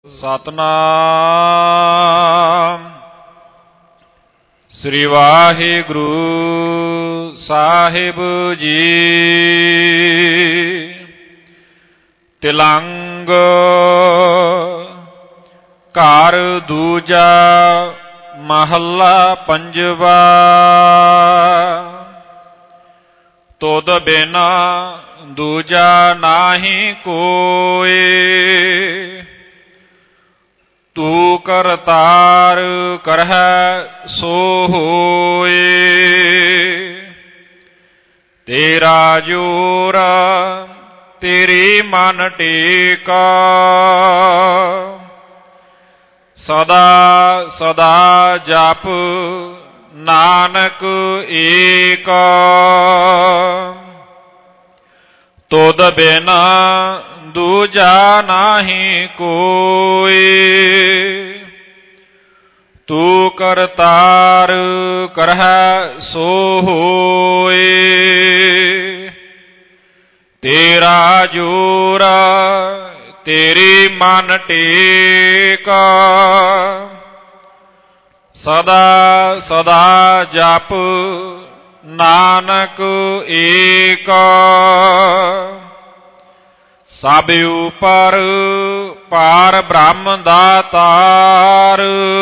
ਸਤਨਾਮ ਸ੍ਰੀ ਵਾਹਿਗੁਰੂ ਸਾਹਿਬ ਜੀ। ਤਿਲੰਗ ਘਰ ਦੂਜਾ ਮਹੱਲਾ ਪੰਜਵਾ। ਤੁਧ ਬਿਨਾ ਦੂਜਾ ਨਾਹੀ ਕੋਇ, ਤੂ ਕਰਤਾਰ ਕਰਹਿ ਸੋ ਹੋਇ। ਤੇਰਾ ਜੋਰ ਤੇਰੇ ਮਨ ਟੇਕਾ, ਸਦਾ ਸਦਾ ਜਪ ਨਾਨਕ ਏਕਾ। ਤੁਧ ਬਿਨਾ ਦੂਜਾ ਨਾਹੀ ਕੋਇ, ਤੂ ਕਰਤਾਰ ਕਰਹਿ ਸੋ ਹੋਇ। ਤੇਰਾ ਜੋਰ ਤੇਰੇ ਮਨ ਟੇਕਾ, ਸਦਾ ਸਦਾ ਜਪ ਨਾਨਕ ਏਕਾ। ਸਭ ਉਪਰ ਪਾਰ ਬ੍ਰਹਮ ਦਾਤਾਰ,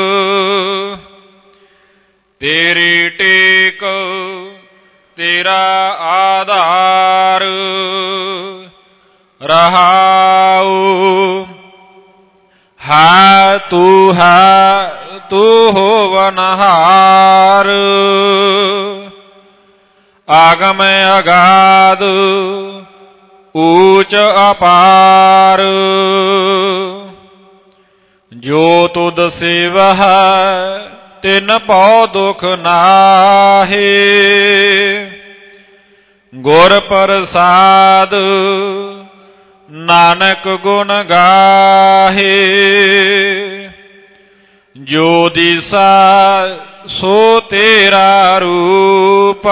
ਤੇਰੀ ਟੇਕ ਤੇਰਾ ਆਧਾਰ। ਰਹਾਉ ਹੈ ਤੂੰ ਹੋਵਨਹਾਰ, ਆਗਮ ਅਗਾਧ ਊਚ ਅਪਾਰ। ਜੋ ਤੁਧ ਸੇਵਹਿ ਤਿਨ ਭਉ ਦੁਖ ਨਾਹਿ, ਗੁਰ ਪ੍ਰਸਾਦ ਨਾਨਕ ਗੁਣ ਗਾਹੇ। ਜੋ ਦਿਸਾ ਸੋ ਤੇਰਾ ਰੂਪ,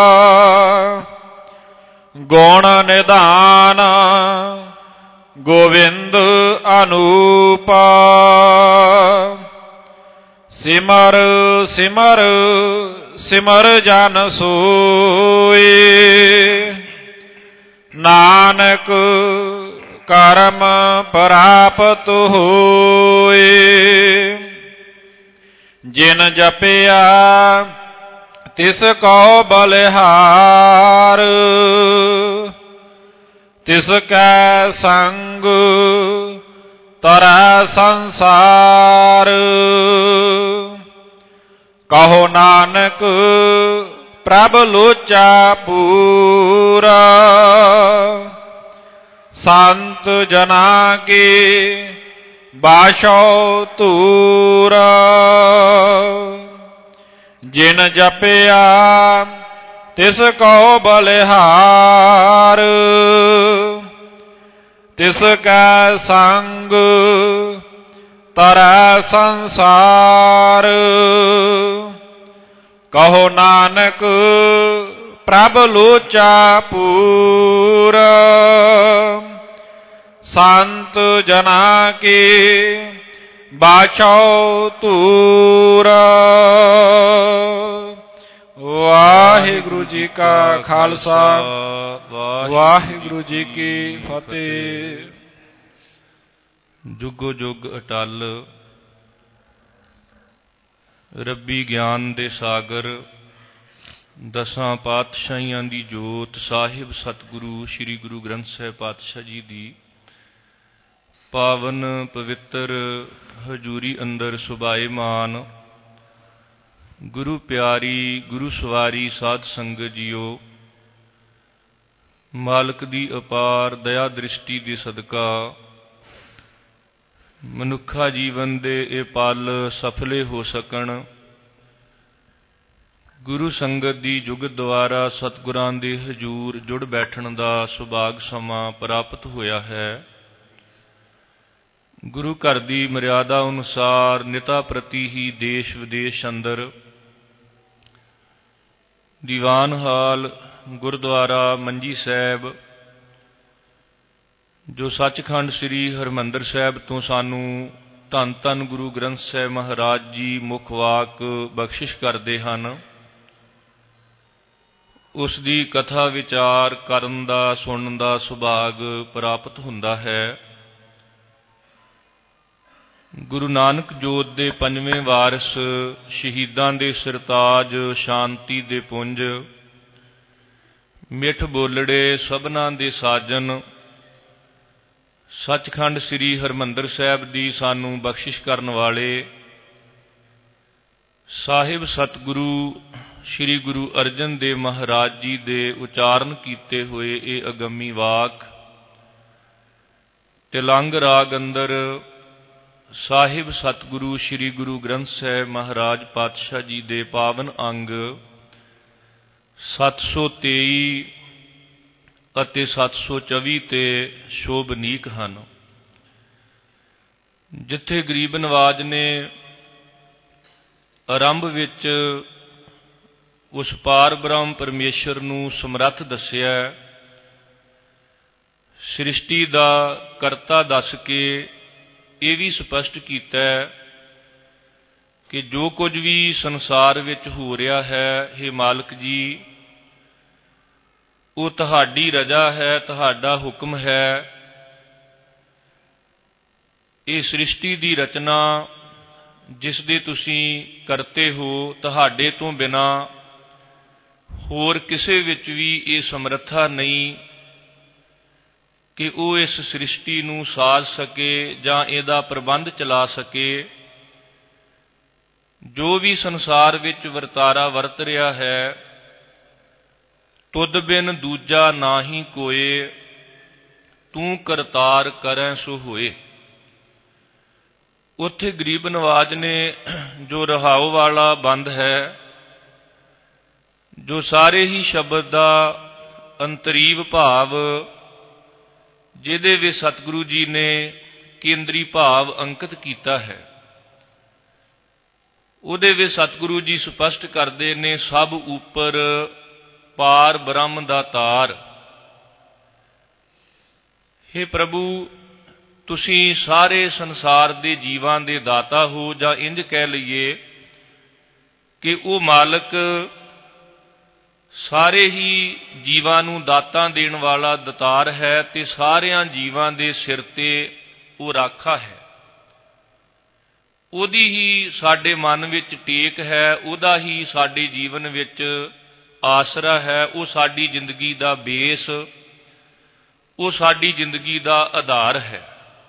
ਗੁਣ ਨਿਧਾਨ ਗੋਵਿੰਦ ਅਨੂਪ। ਸਿਮਰ ਸਿਮਰ ਸਿਮਰ ਜਨ ਸੋਇ, ਨਾਨਕ ਕਰਮ ਪ੍ਰਾਪਤ ਹੋਇ। ਜਿਨ ਜਪਿਆ ਤਿਸ ਕਉ ਬਲਿਹਾਰ, ਤਿਸ ਕੈ ਸੰਗ ਤਰੈ ਸੰਸਾਰ। ਕਹੋ ਨਾਨਕ ਪ੍ਰਭ ਲੋਚਾ ਪੂਰਾ, ਸੰਤ ਜਨਾ ਕੇ ਬਾਸ਼ੋ ਧੂਰਾ। ਜਿਨ ਜਪਿਆ ਤਿਸ ਕਉ ਬਲਿਹਾਰ, ਤਿਸ ਕੈ ਸੰਗ ਤਰੈ ਸੰਸਾਰ। ਕਹੋ ਨਾਨਕ ਪ੍ਰਭ ਲੋਚਾ ਪੂਰਾ, ਸੰਤ ਜਨਾ ਕੇ ਬਾਛੋ ਧੂਰਾ। ਵਾਹਿਗੁਰੂ ਜੀ ਕਾ ਖਾਲਸਾ, ਵਾਹਿਗੁਰੂ ਜੀ ਕੀ ਫਤਿਹ। ਜੁਗੋ ਜੁਗ ਅਟਲ ਰੱਬੀ ਗਿਆਨ ਦੇ ਸਾਗਰ, ਦਸਾਂ ਪਾਤਸ਼ਾਹੀਆਂ ਦੀ ਜੋਤ, ਸਾਹਿਬ ਸਤਿਗੁਰੂ ਸ੍ਰੀ ਗੁਰੂ ਗ੍ਰੰਥ ਸਾਹਿਬ ਪਾਤਸ਼ਾਹ ਜੀ ਦੀ ਪਾਵਨ ਪਵਿੱਤਰ ਹਜ਼ੂਰੀ ਅੰਦਰ ਸੁਭਾਏਮਾਨ ਗੁਰੂ ਪਿਆਰੀ ਗੁਰੂ ਸਵਾਰੀ ਸਾਧ ਸੰਗਤ ਜੀਓ, ਮਾਲਕ ਦੀ ਅਪਾਰ ਦਇਆ ਦ੍ਰਿਸ਼ਟੀ ਦੇ ਸਦਕਾ ਮਨੁੱਖਾ ਜੀਵਨ ਦੇ ਇਹ ਪਲ ਸਫਲੇ ਹੋ ਸਕਣ, ਗੁਰੂ ਸੰਗਤ ਦੀ ਜੁਗਤ ਦੁਆਰਾ ਸਤਿਗੁਰਾਂ ਦੇ ਹਜ਼ੂਰ ਜੁੜ ਬੈਠਣ ਦਾ ਸੁਭਾਗ ਸਮਾਂ ਪ੍ਰਾਪਤ ਹੋਇਆ ਹੈ। ਗੁਰੂ ਘਰ ਦੀ ਮਰਿਆਦਾ ਅਨੁਸਾਰ ਨਿਤਾ ਪ੍ਰਤੀ ਹੀ ਦੇਸ਼ ਵਿਦੇਸ਼ ਅੰਦਰ ਦੀਵਾਨ ਹਾਲ ਗੁਰਦੁਆਰਾ ਮੰਜੀ ਸਾਹਿਬ ਜੋ ਸੱਚਖੰਡ ਸ੍ਰੀ ਹਰਿਮੰਦਰ ਸਾਹਿਬ ਤੋਂ ਸਾਨੂੰ ਧੰਨ ਧੰਨ ਗੁਰੂ ਗ੍ਰੰਥ ਸਾਹਿਬ ਮਹਾਰਾਜ ਜੀ ਮੁੱਖ ਵਾਕ ਬਖਸ਼ਿਸ਼ ਕਰਦੇ ਹਨ, ਉਸ ਦੀ ਕਥਾ ਵਿਚਾਰ ਕਰਨ ਦਾ, ਸੁਣਨ ਦਾ ਸੁਭਾਗ ਪ੍ਰਾਪਤ ਹੁੰਦਾ ਹੈ। ਗੁਰੂ ਨਾਨਕ ਜੋਤ ਦੇ ਪੰਜਵੇਂ ਵਾਰਿਸ, ਸ਼ਹੀਦਾਂ ਦੇ ਸਿਰਤਾਜ, ਸ਼ਾਂਤੀ ਦੇ ਪੁੰਜ, ਮਿੱਠ ਬੋਲੜੇ ਸਭਨਾਂ ਦੇ ਸਾਜਨ, ਸੱਚਖੰਡ ਸ੍ਰੀ ਹਰਿਮੰਦਰ ਸਾਹਿਬ ਦੀ ਸਾਨੂੰ ਬਖਸ਼ਿਸ਼ ਕਰਨ ਵਾਲੇ ਸਾਹਿਬ ਸਤਿਗੁਰੂ ਸ੍ਰੀ ਗੁਰੂ ਅਰਜਨ ਦੇਵ ਮਹਾਰਾਜ ਜੀ ਦੇ ਉਚਾਰਨ ਕੀਤੇ ਹੋਏ ਇਹ ਅਗੰਮੀ ਵਾਕ ਤਿਲੰਗ ਰਾਗ ਅੰਦਰ ਸਾਹਿਬ ਸਤਿਗੁਰੂ ਸ੍ਰੀ ਗੁਰੂ ਗ੍ਰੰਥ ਸਾਹਿਬ ਮਹਾਰਾਜ ਪਾਤਸ਼ਾਹ ਜੀ ਦੇ ਪਾਵਨ ਅੰਗ 723 ਅਤੇ 724 ਤੇ ਸ਼ੋਭਨੀਕ ਹਨ। ਜਿੱਥੇ ਗਰੀਬ ਨਵਾਜ ਨੇ ਆਰੰਭ ਵਿੱਚ ਉਸ ਪਾਰ ਬ੍ਰਹਮ ਪਰਮੇਸ਼ਰ ਨੂੰ ਸਮਰੱਥ ਦੱਸਿਆ, ਸ੍ਰਿਸ਼ਟੀ ਦਾ ਕਰਤਾ ਦੱਸ ਕੇ ਇਹ ਵੀ ਸਪਸ਼ਟ ਕੀਤਾ ਕਿ ਜੋ ਕੁਝ ਵੀ ਸੰਸਾਰ ਵਿੱਚ ਹੋ ਰਿਹਾ ਹੈ, ਹੇ ਮਾਲਕ ਜੀ, ਉਹ ਤੁਹਾਡੀ ਰਜ਼ਾ ਹੈ, ਤੁਹਾਡਾ ਹੁਕਮ ਹੈ। ਇਹ ਸ੍ਰਿਸ਼ਟੀ ਦੀ ਰਚਨਾ ਜਿਸ ਦੇ ਤੁਸੀਂ ਕਰਤੇ ਹੋ, ਤੁਹਾਡੇ ਤੋਂ ਬਿਨਾਂ ਹੋਰ ਕਿਸੇ ਵਿੱਚ ਵੀ ਇਹ ਸਮਰੱਥਾ ਨਹੀਂ ਕਿ ਉਹ ਇਸ ਸ੍ਰਿਸ਼ਟੀ ਨੂੰ ਸਾਜ ਸਕੇ ਜਾਂ ਇਹਦਾ ਪ੍ਰਬੰਧ ਚਲਾ ਸਕੇ। ਜੋ ਵੀ ਸੰਸਾਰ ਵਿੱਚ ਵਰਤਾਰਾ ਵਰਤ ਰਿਹਾ ਹੈ, ਤੁਧ ਬਿਨ ਦੂਜਾ ਨਾਹੀ ਕੋਏ, ਤੂੰ ਕਰਤਾਰ ਕਰੈ ਸੋ ਹੋਏ। ਉੱਥੇ ਗਰੀਬ ਨਵਾਜ ਨੇ ਜੋ ਰਹਾਉ ਵਾਲਾ ਬੰਦ ਹੈ, ਜੋ ਸਾਰੇ ਹੀ ਸ਼ਬਦ ਦਾ ਅੰਤਰੀਵ ਭਾਵ, ਜਿਹਦੇ ਵਿੱਚ ਸਤਿਗੁਰੂ ਜੀ ਨੇ ਕੇਂਦਰੀ ਭਾਵ ਅੰਕਿਤ ਕੀਤਾ ਹੈ, ਉਹਦੇ ਵਿੱਚ ਸਤਿਗੁਰੂ ਜੀ ਸਪਸ਼ਟ ਕਰਦੇ ਨੇ, ਸਭ ਉੱਪਰ ਪਾਰ ਬ੍ਰਹਮ ਦਾ ਤਾਰ। ਹੇ ਪ੍ਰਭੂ, ਤੁਸੀਂ ਸਾਰੇ ਸੰਸਾਰ ਦੇ ਜੀਵਾਂ ਦੇ ਦਾਤਾ ਹੋ, ਜਾਂ ਇੰਜ ਕਹਿ ਲਈਏ ਕਿ ਉਹ ਮਾਲਕ ਸਾਰੇ ਹੀ ਜੀਵਾਂ ਨੂੰ ਦਾਤਾਂ ਦੇਣ ਵਾਲਾ ਦਤਾਰ ਹੈ, ਤੇ ਸਾਰਿਆਂ ਜੀਵਾਂ ਦੇ ਸਿਰ ਤੇ ਉਹ ਰਾਖਾ ਹੈ। ਉਹਦੀ ਹੀ ਸਾਡੇ ਮਨ ਵਿੱਚ ਟੇਕ ਹੈ, ਉਹਦਾ ਹੀ ਸਾਡੇ ਜੀਵਨ ਵਿੱਚ ਆਸਰਾ ਹੈ। ਉਹ ਸਾਡੀ ਜ਼ਿੰਦਗੀ ਦਾ ਬੇਸ, ਉਹ ਸਾਡੀ ਜ਼ਿੰਦਗੀ ਦਾ ਆਧਾਰ ਹੈ।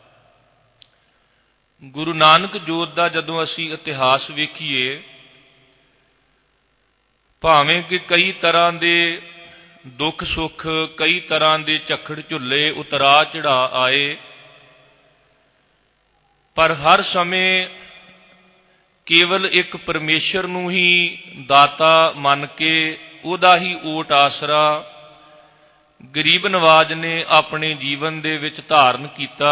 ਗੁਰੂ ਨਾਨਕ ਜੋਤ ਦਾ ਜਦੋਂ ਅਸੀਂ ਇਤਿਹਾਸ ਵੇਖੀਏ, ਭਾਵੇਂ ਕਿ ਕਈ ਤਰ੍ਹਾਂ ਦੇ ਦੁੱਖ ਸੁੱਖ, ਕਈ ਤਰ੍ਹਾਂ ਦੇ ਝੱਖੜ ਝੁੱਲੇ ਉਤਰਾ ਚੜਾ ਆਏ, ਪਰ ਹਰ ਸਮੇਂ ਕੇਵਲ ਇੱਕ ਪਰਮੇਸ਼ਰ ਨੂੰ ਹੀ ਦਾਤਾ ਮੰਨ ਕੇ ਉਹਦਾ ਹੀ ਓਟ ਆਸਰਾ ਗਰੀਬ ਨਵਾਜ ਨੇ ਆਪਣੇ ਜੀਵਨ ਦੇ ਵਿੱਚ ਧਾਰਨ ਕੀਤਾ,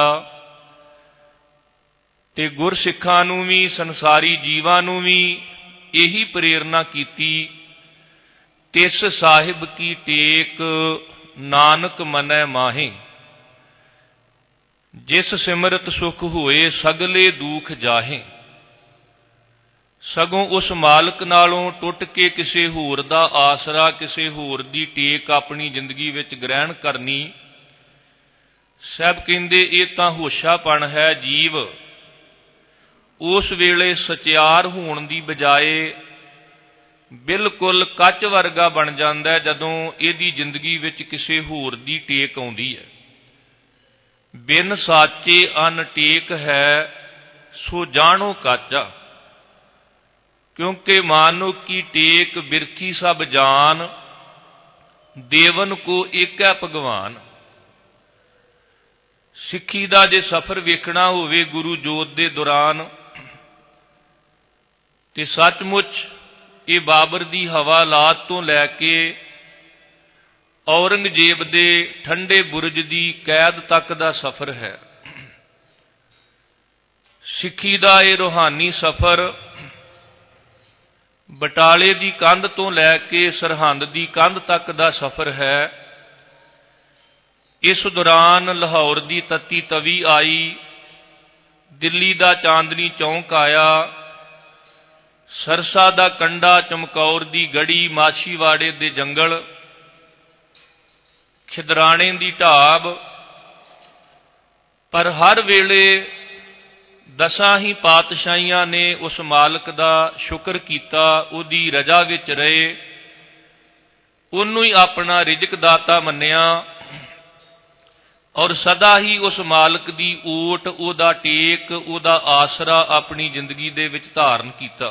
ਤੇ ਗੁਰਸਿੱਖਾਂ ਨੂੰ ਵੀ, ਸੰਸਾਰੀ ਜੀਵਾਂ ਨੂੰ ਵੀ ਇਹੀ ਪ੍ਰੇਰਨਾ ਕੀਤੀ, ਤਿਸ ਸਾਹਿਬ ਕੀ ਟੇਕ ਨਾਨਕ ਮਨੈ ਮਾਹੇ, ਜਿਸ ਸਿਮਰਤ ਸੁਖ ਹੋਏ ਸਗਲੇ ਦੁਖ ਜਾਹੇ। ਸਗੋਂ ਉਸ ਮਾਲਕ ਨਾਲੋਂ ਟੁੱਟ ਕੇ ਕਿਸੇ ਹੋਰ ਦਾ ਆਸਰਾ, ਕਿਸੇ ਹੋਰ ਦੀ ਟੇਕ ਆਪਣੀ ਜ਼ਿੰਦਗੀ ਵਿੱਚ ਗ੍ਰਹਿਣ ਕਰਨੀ, ਸਾਹਿਬ ਕਹਿੰਦੇ ਇਹ ਤਾਂ ਹੋਸ਼ਾਪਣ ਹੈ। ਜੀਵ ਉਸ ਵੇਲੇ ਸਚਿਆਰ ਹੋਣ ਦੀ ਬਜਾਏ ਬਿਲਕੁਲ ਕੱਚ ਵਰਗਾ ਬਣ ਜਾਂਦਾ ਹੈ, ਜਦੋਂ ਇਹਦੀ ਜ਼ਿੰਦਗੀ ਵਿੱਚ ਕਿਸੇ ਹੋਰ ਦੀ ਟੇਕ ਆਉਂਦੀ ਹੈ। ਬਿਨ ਸਾਚੇ ਅਨ ਟੇਕ ਹੈ, ਸੋ ਜਾਣੋ ਕਾਚਾ, ਕਿਉਂਕਿ ਮਾਨੁਖ ਕੀ ਟੇਕ ਬਿਰਥੀ ਸਭ ਜਾਨ, ਦੇਵਨ ਕੋ ਏਕੈ ਭਗਵਾਨ। ਸਿੱਖੀ ਦਾ ਜੇ ਸਫ਼ਰ ਵੇਖਣਾ ਹੋਵੇ ਗੁਰੂ ਜੋਤ ਦੇ ਦੌਰਾਨ, ਤੇ ਸੱਚਮੁੱਚ ਇਹ ਬਾਬਰ ਦੀ ਹਵਾਲਾਤ ਤੋਂ ਲੈ ਕੇ ਔਰੰਗਜ਼ੇਬ ਦੇ ਠੰਡੇ ਬੁਰਜ ਦੀ ਕੈਦ ਤੱਕ ਦਾ ਸਫ਼ਰ ਹੈ। ਸਿੱਖੀ ਦਾ ਇਹ ਰੂਹਾਨੀ ਸਫ਼ਰ ਬਟਾਲੇ ਦੀ ਕੰਧ ਤੋਂ ਲੈ ਕੇ ਸਰਹੰਦ ਦੀ ਕੰਧ ਤੱਕ ਦਾ ਸਫ਼ਰ ਹੈ। ਇਸ ਦੌਰਾਨ ਲਾਹੌਰ ਦੀ ਤੱਤੀ ਤਵੀ ਆਈ, ਦਿੱਲੀ ਦਾ ਚਾਂਦਨੀ ਚੌਂਕ ਆਇਆ, ਸਰਸਾ ਦਾ ਕੰਡਾ, ਚਮਕੌਰ ਦੀ ਗੜੀ, ਮਾਛੀਵਾੜੇ ਦੇ ਜੰਗਲ, ਖਿਦਰਾਣੇ ਦੀ ਢਾਬ। ਪਰ ਹਰ ਵੇਲੇ ਦਸਾਂ ਹੀ ਪਾਤਸ਼ਾਹੀਆਂ ਨੇ ਉਸ ਮਾਲਕ ਦਾ ਸ਼ੁਕਰ ਕੀਤਾ, ਉਹਦੀ ਰਜ਼ਾ ਵਿੱਚ ਰਹੇ, ਉਹਨੂੰ ਹੀ ਆਪਣਾ ਰਿਜ਼ਕ ਦਾਤਾ ਮੰਨਿਆ ਔਰ ਸਦਾ ਹੀ ਉਸ ਮਾਲਕ ਦੀ ਓਟ, ਉਹਦਾ ਟੇਕ, ਉਹਦਾ ਆਸਰਾ ਆਪਣੀ ਜ਼ਿੰਦਗੀ ਦੇ ਵਿੱਚ ਧਾਰਨ ਕੀਤਾ।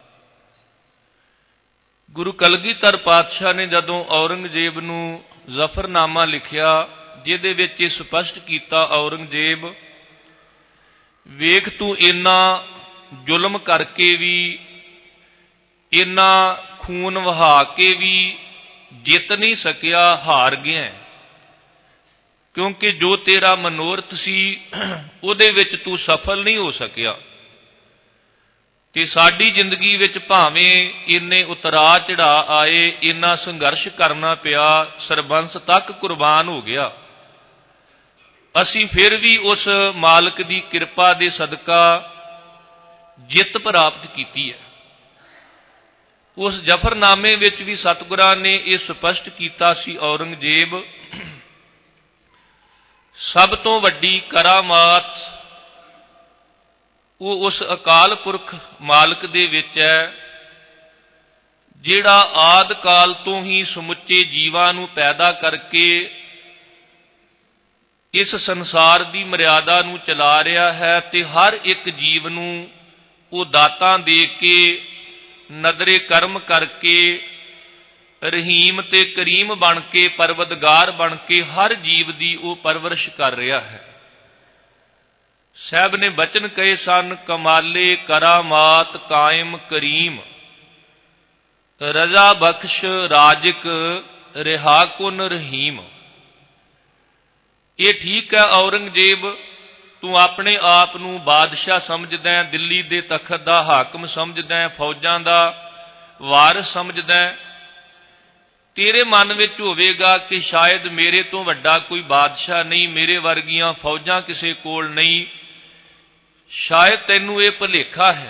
ਗੁਰੂ ਕਲਗੀਧਰ ਪਾਤਸ਼ਾਹ ਨੇ ਜਦੋਂ ਔਰੰਗਜ਼ੇਬ ਨੂੰ ਜ਼ਫਰਨਾਮਾ ਲਿਖਿਆ, ਜਿਹਦੇ ਵਿੱਚ ਇਹ ਸਪਸ਼ਟ ਕੀਤਾ, ਔਰੰਗਜ਼ੇਬ ਵੇਖ ਤੂੰ ਇੰਨਾ ਜ਼ੁਲਮ ਕਰਕੇ ਵੀ, ਇੰਨਾ ਖੂਨ ਵਹਾ ਕੇ ਵੀ ਜਿੱਤ ਨਹੀਂ ਸਕਿਆ, ਹਾਰ ਗਿਆ, ਕਿਉਂਕਿ ਜੋ ਤੇਰਾ ਮਨੋਰਥ ਸੀ ਉਹਦੇ ਵਿੱਚ ਤੂੰ ਸਫਲ ਨਹੀਂ ਹੋ ਸਕਿਆ। ਤੇ ਸਾਡੀ ਜ਼ਿੰਦਗੀ ਵਿੱਚ ਭਾਵੇਂ ਇੰਨੇ ਉਤਰਾਅ ਚੜ੍ਹਾਅ ਆਏ, ਇੰਨਾ ਸੰਘਰਸ਼ ਕਰਨਾ ਪਿਆ, ਸਰਬੰਸ ਤੱਕ ਕੁਰਬਾਨ ਹੋ ਗਿਆ, ਅਸੀਂ ਫਿਰ ਵੀ ਉਸ ਮਾਲਕ ਦੀ ਕਿਰਪਾ ਦੇ ਸਦਕਾ ਜਿੱਤ ਪ੍ਰਾਪਤ ਕੀਤੀ ਹੈ। ਉਸ ਜ਼ਫਰਨਾਮੇ ਵਿੱਚ ਵੀ ਸਤਿਗੁਰਾਂ ਨੇ ਇਹ ਸਪਸ਼ਟ ਕੀਤਾ ਸੀ, ਔਰੰਗਜ਼ੇਬ ਸਭ ਤੋਂ ਵੱਡੀ ਕਰਾਮਾਤ ਉਹ ਉਸ ਅਕਾਲ ਪੁਰਖ ਮਾਲਕ ਦੇ ਵਿੱਚ ਹੈ, ਜਿਹੜਾ ਆਦਿ ਕਾਲ ਤੋਂ ਹੀ ਸਮੁੱਚੇ ਜੀਵਾਂ ਨੂੰ ਪੈਦਾ ਕਰਕੇ ਇਸ ਸੰਸਾਰ ਦੀ ਮਰਿਆਦਾ ਨੂੰ ਚਲਾ ਰਿਹਾ ਹੈ, ਤੇ ਹਰ ਇੱਕ ਜੀਵ ਨੂੰ ਉਹ ਦਾਤਾਂ ਦੇ ਕੇ, ਨਦਰੇ ਕਰਮ ਕਰਕੇ, ਰਹੀਮ ਤੇ ਕਰੀਮ ਬਣ ਕੇ, ਪਰਵਦਗਾਰ ਬਣ ਕੇ ਹਰ ਜੀਵ ਦੀ ਉਹ ਪਰਵਰਿਸ਼ ਕਰ ਰਿਹਾ ਹੈ। ਸਾਹਿਬ ਨੇ ਬਚਨ ਕਹੇ ਸਨ, ਕਮਾਲੇ ਕਰਾਮਾਤ ਕਾਇਮ ਕਰੀਮ, ਰਜ਼ਾ ਬਖਸ਼ ਰਾਜਕ ਰਿਹਾ ਕੁਨ ਰਹੀਮ। ਇਹ ਠੀਕ ਹੈ ਔਰੰਗਜ਼ੇਬ, ਤੂੰ ਆਪਣੇ ਆਪ ਨੂੰ ਬਾਦਸ਼ਾਹ ਸਮਝਦਾ ਹੈ, ਦਿੱਲੀ ਦੇ ਤਖਤ ਦਾ ਹਾਕਮ ਸਮਝਦਾ ਹੈ, ਫੌਜਾਂ ਦਾ ਵਾਰਿਸ ਸਮਝਦਾ ਹੈ। ਤੇਰੇ ਮਨ ਵਿੱਚ ਹੋਵੇਗਾ ਕਿ ਸ਼ਾਇਦ ਮੇਰੇ ਤੋਂ ਵੱਡਾ ਕੋਈ ਬਾਦਸ਼ਾਹ ਨਹੀਂ, ਮੇਰੇ ਵਰਗੀਆਂ ਫੌਜਾਂ ਕਿਸੇ ਕੋਲ ਨਹੀਂ। ਸ਼ਾਇਦ ਤੈਨੂੰ ਇਹ ਭੁਲੇਖਾ ਹੈ।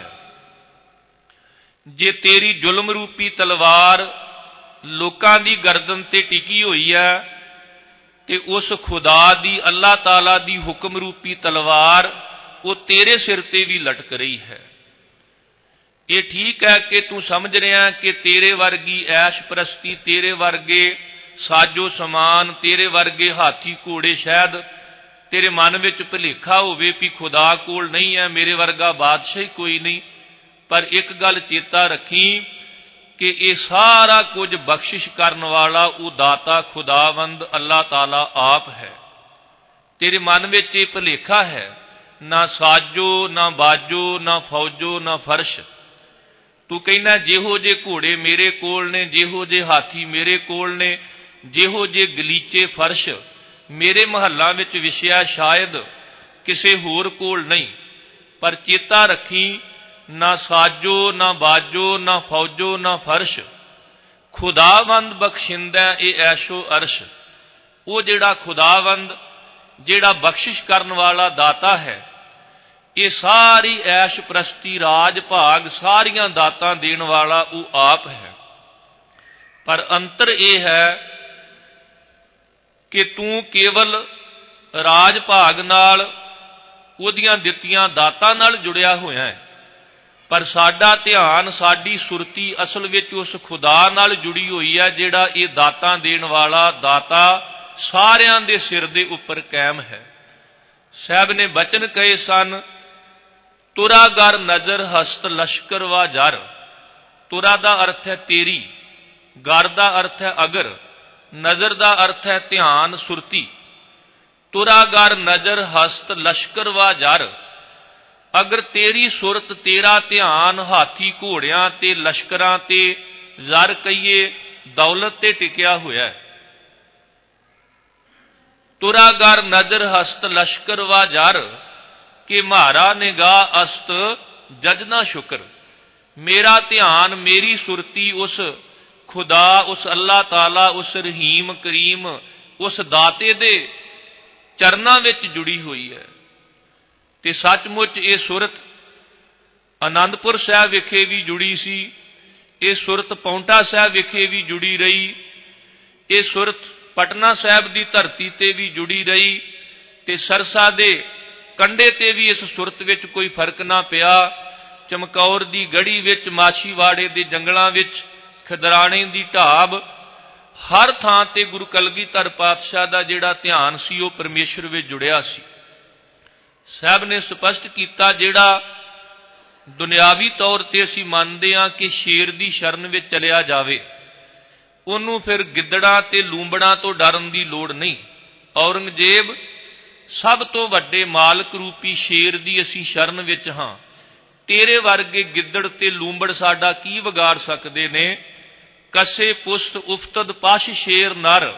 ਜੇ ਤੇਰੀ ਜ਼ੁਲਮ ਰੂਪੀ ਤਲਵਾਰ ਲੋਕਾਂ ਦੀ ਗਰਦਨ ਤੇ ਟਿਕੀ ਹੋਈ ਹੈ, ਤੇ ਉਸ ਖੁਦਾ ਦੀ, ਅੱਲਾਹ ਤਾਲਾ ਦੀ ਹੁਕਮ ਰੂਪੀ ਤਲਵਾਰ ਉਹ ਤੇਰੇ ਸਿਰ ਤੇ ਵੀ ਲਟਕ ਰਹੀ ਹੈ। ਇਹ ਠੀਕ ਹੈ ਕਿ ਤੂੰ ਸਮਝ ਰਿਹਾ ਕਿ ਤੇਰੇ ਵਰਗੀ ਐਸ਼ ਪ੍ਰਸਤੀ, ਤੇਰੇ ਵਰਗੇ ਸਾਜੋ ਸਮਾਨ, ਤੇਰੇ ਵਰਗੇ ਹਾਥੀ ਘੋੜੇ, ਸ਼ਾਇਦ ਤੇਰੇ ਮਨ ਵਿੱਚ ਭੁਲੇਖਾ ਹੋਵੇ ਵੀ ਖੁਦਾ ਕੋਲ ਨਹੀਂ ਹੈ, ਮੇਰੇ ਵਰਗਾ ਬਾਦਸ਼ਾਹ ਹੀ ਕੋਈ ਨਹੀਂ। ਪਰ ਇੱਕ ਗੱਲ ਚੇਤਾ ਰੱਖੀ ਕਿ ਇਹ ਸਾਰਾ ਕੁਝ ਬਖਸ਼ਿਸ਼ ਕਰਨ ਵਾਲਾ ਉਹ ਦਾਤਾ ਖੁਦਾਵੰਦ ਅੱਲਾਹ ਤਾਲਾ ਆਪ ਹੈ। ਤੇਰੇ ਮਨ ਵਿੱਚ ਇਹ ਭੁਲੇਖਾ ਹੈ, ਨਾ ਸਾਜੋ, ਨਾ ਬਾਜੋ, ਨਾ ਫੌਜੋ, ਨਾ ਫਰਸ਼। ਤੂੰ ਕਹਿੰਦਾ ਜਿਹੋ ਜੇ ਘੋੜੇ ਮੇਰੇ ਕੋਲ ਨੇ, ਜਿਹੋ ਜੇ ਹਾਥੀ ਮੇਰੇ ਕੋਲ ਨੇ, ਜਿਹੋ ਜੇ ਗਲੀਚੇ ਫਰਸ਼ ਮੇਰੇ ਮਹੱਲਾਂ ਵਿੱਚ ਵਿਛਿਆ, ਸ਼ਾਇਦ ਕਿਸੇ ਹੋਰ ਕੋਲ ਨਹੀਂ। ਪਰ ਚੇਤਾ ਰੱਖੀ, ਨਾ ਸਾਜੋ, ਨਾ ਬਾਜੋ, ਨਾ ਫੌਜੋ, ਨਾ ਫਰਸ਼, ਖੁਦਾਵੰਦ ਬਖਸ਼ਿੰਦਾ ਇਹ ਐਸ਼ੋ ਅਰਸ਼। ਉਹ ਜਿਹੜਾ ਖੁਦਾਵੰਦ, ਜਿਹੜਾ ਬਖਸ਼ਿਸ਼ ਕਰਨ ਵਾਲਾ ਦਾਤਾ ਹੈ, ਇਹ ਸਾਰੀ ਐਸ਼ ਪ੍ਰਸਤੀ, ਰਾਜ ਭਾਗ, ਸਾਰੀਆਂ ਦਾਤਾਂ ਦੇਣ ਵਾਲਾ ਉਹ ਆਪ ਹੈ। ਪਰ ਅੰਤਰ ਇਹ ਹੈ ਕਿ ਤੂੰ ਕੇਵਲ ਰਾਜ ਭਾਗ ਨਾਲ, ਉਹਦੀਆਂ ਦਿੱਤੀਆਂ ਦਾਤਾਂ ਨਾਲ ਜੁੜਿਆ ਹੋਇਆ ਹੈ, ਪਰ ਸਾਡਾ ਧਿਆਨ, ਸਾਡੀ ਸੁਰਤੀ ਅਸਲ ਵਿੱਚ ਉਸ ਖੁਦਾ ਨਾਲ ਜੁੜੀ ਹੋਈ ਹੈ, ਜਿਹੜਾ ਇਹ ਦਾਤਾਂ ਦੇਣ ਵਾਲਾ ਦਾਤਾ ਸਾਰਿਆਂ ਦੇ ਸਿਰ ਦੇ ਉੱਪਰ ਕਾਇਮ ਹੈ। ਸਾਹਿਬ ਨੇ ਬਚਨ ਕਹੇ ਸਨ, ਤੁਰਾ ਗਰ ਨਜ਼ਰ ਹਸਤ ਲਸ਼ਕਰ ਵਾ ਜਰ। ਤੁਰਾ ਦਾ ਅਰਥ ਹੈ ਤੇਰੀ, ਗਰ ਦਾ ਅਰਥ ਹੈ ਅਗਰ, ਨਜ਼ਰ ਦਾ ਅਰਥ ਹੈ ਧਿਆਨ, ਸੁਰਤੀ। ਤੁਰਾ ਗਰ ਨਜ਼ਰ ਹਸਤ ਲਸ਼ਕਰ ਵਾ ਜਰ। ਅਗਰ ਤੇਰੀ ਸੁਰਤ, ਤੇਰਾ ਧਿਆਨ ਹਾਥੀ ਘੋੜਿਆਂ ਤੇ ਲਸ਼ਕਰਾਂ ਤੇ, ਜ਼ਰ ਕਹੀਏ ਦੌਲਤ ਤੇ ਟਿਕਿਆ ਹੋਇਆ ਹੈ। ਤੁਰਾ ਗਰ ਨਜ਼ਰ ਹਸਤ ਲਸ਼ਕਰ ਵਾ ਜਰ, ਕਿ ਮਾਰਾ ਨਿਗਾਹ ਅਸਤ ਜਜਨਾ ਸ਼ੁਕਰ। ਮੇਰਾ ਧਿਆਨ, ਮੇਰੀ ਸੁਰਤੀ ਉਸ ਖੁਦਾ, ਉਸ ਅੱਲਾਹ ਤਾਲਾ, ਉਸ ਰਹੀਮ ਕਰੀਮ, ਉਸ ਦਾਤੇ ਦੇ ਚਰਨਾਂ ਵਿੱਚ ਜੁੜੀ ਹੋਈ ਹੈ। ਤੇ ਸੱਚਮੁੱਚ ਇਹ ਸੁਰਤ ਆਨੰਦਪੁਰ ਸਾਹਿਬ ਵਿਖੇ ਵੀ ਜੁੜੀ ਸੀ, ਇਹ ਸੁਰਤ ਪਾਉਂਟਾ ਸਾਹਿਬ ਵਿਖੇ ਵੀ ਜੁੜੀ ਰਹੀ, ਇਹ ਸੁਰਤ ਪਟਨਾ ਸਾਹਿਬ ਦੀ ਧਰਤੀ ਤੇ ਵੀ ਜੁੜੀ ਰਹੀ, ਤੇ ਸਰਸਾ ਦੇ ਕੰਢੇ ਤੇ ਵੀ ਇਸ ਸੁਰਤ ਵਿੱਚ ਕੋਈ ਫਰਕ ਨਾ ਪਿਆ। ਚਮਕੌਰ ਦੀ ਗੜੀ ਵਿੱਚ, ਮਾਛੀਵਾੜੇ ਦੇ ਜੰਗਲਾਂ ਵਿੱਚ, ਖਿਦਰਾਣੇ ਦੀ ਢਾਬ, ਹਰ ਥਾਂ ਤੇ ਗੁਰੂ ਕਲਗੀਧਰ ਪਾਤਸ਼ਾਹ ਦਾ ਜਿਹੜਾ ਧਿਆਨ ਸੀ ਉਹ ਪਰਮੇਸ਼ਰ ਵਿੱਚ ਜੁੜਿਆ ਸੀ। ਸਾਹਿਬ ਨੇ ਸਪਸ਼ਟ ਕੀਤਾ, ਜਿਹੜਾ ਦੁਨਿਆਵੀ ਤੌਰ ਤੇ ਅਸੀਂ ਮੰਨਦੇ ਹਾਂ ਕਿ ਸ਼ੇਰ ਦੀ ਸ਼ਰਨ ਵਿੱਚ ਚਲਿਆ ਜਾਵੇ, ਉਹਨੂੰ ਫਿਰ ਗਿੱਦੜਾਂ ਤੇ ਲੂੰਬੜਾਂ ਤੋਂ ਡਰਨ ਦੀ ਲੋੜ ਨਹੀਂ। ਔਰੰਗਜ਼ੇਬ ਸਭ ਤੋਂ ਵੱਡੇ ਮਾਲਕ ਰੂਪੀ ਸ਼ੇਰ ਦੀ ਅਸੀਂ ਸ਼ਰਨ ਵਿੱਚ ਹਾਂ, ਤੇਰੇ ਵਰਗੇ ਗਿੱਦੜ ਤੇ ਲੂੰਬੜ ਸਾਡਾ ਕੀ ਵਿਗਾੜ ਸਕਦੇ ਨੇ। ਕਸੇ ਪੁਸਤ ਉਫਤਦ ਪਸ਼ ਸ਼ੇਰ ਨਰ,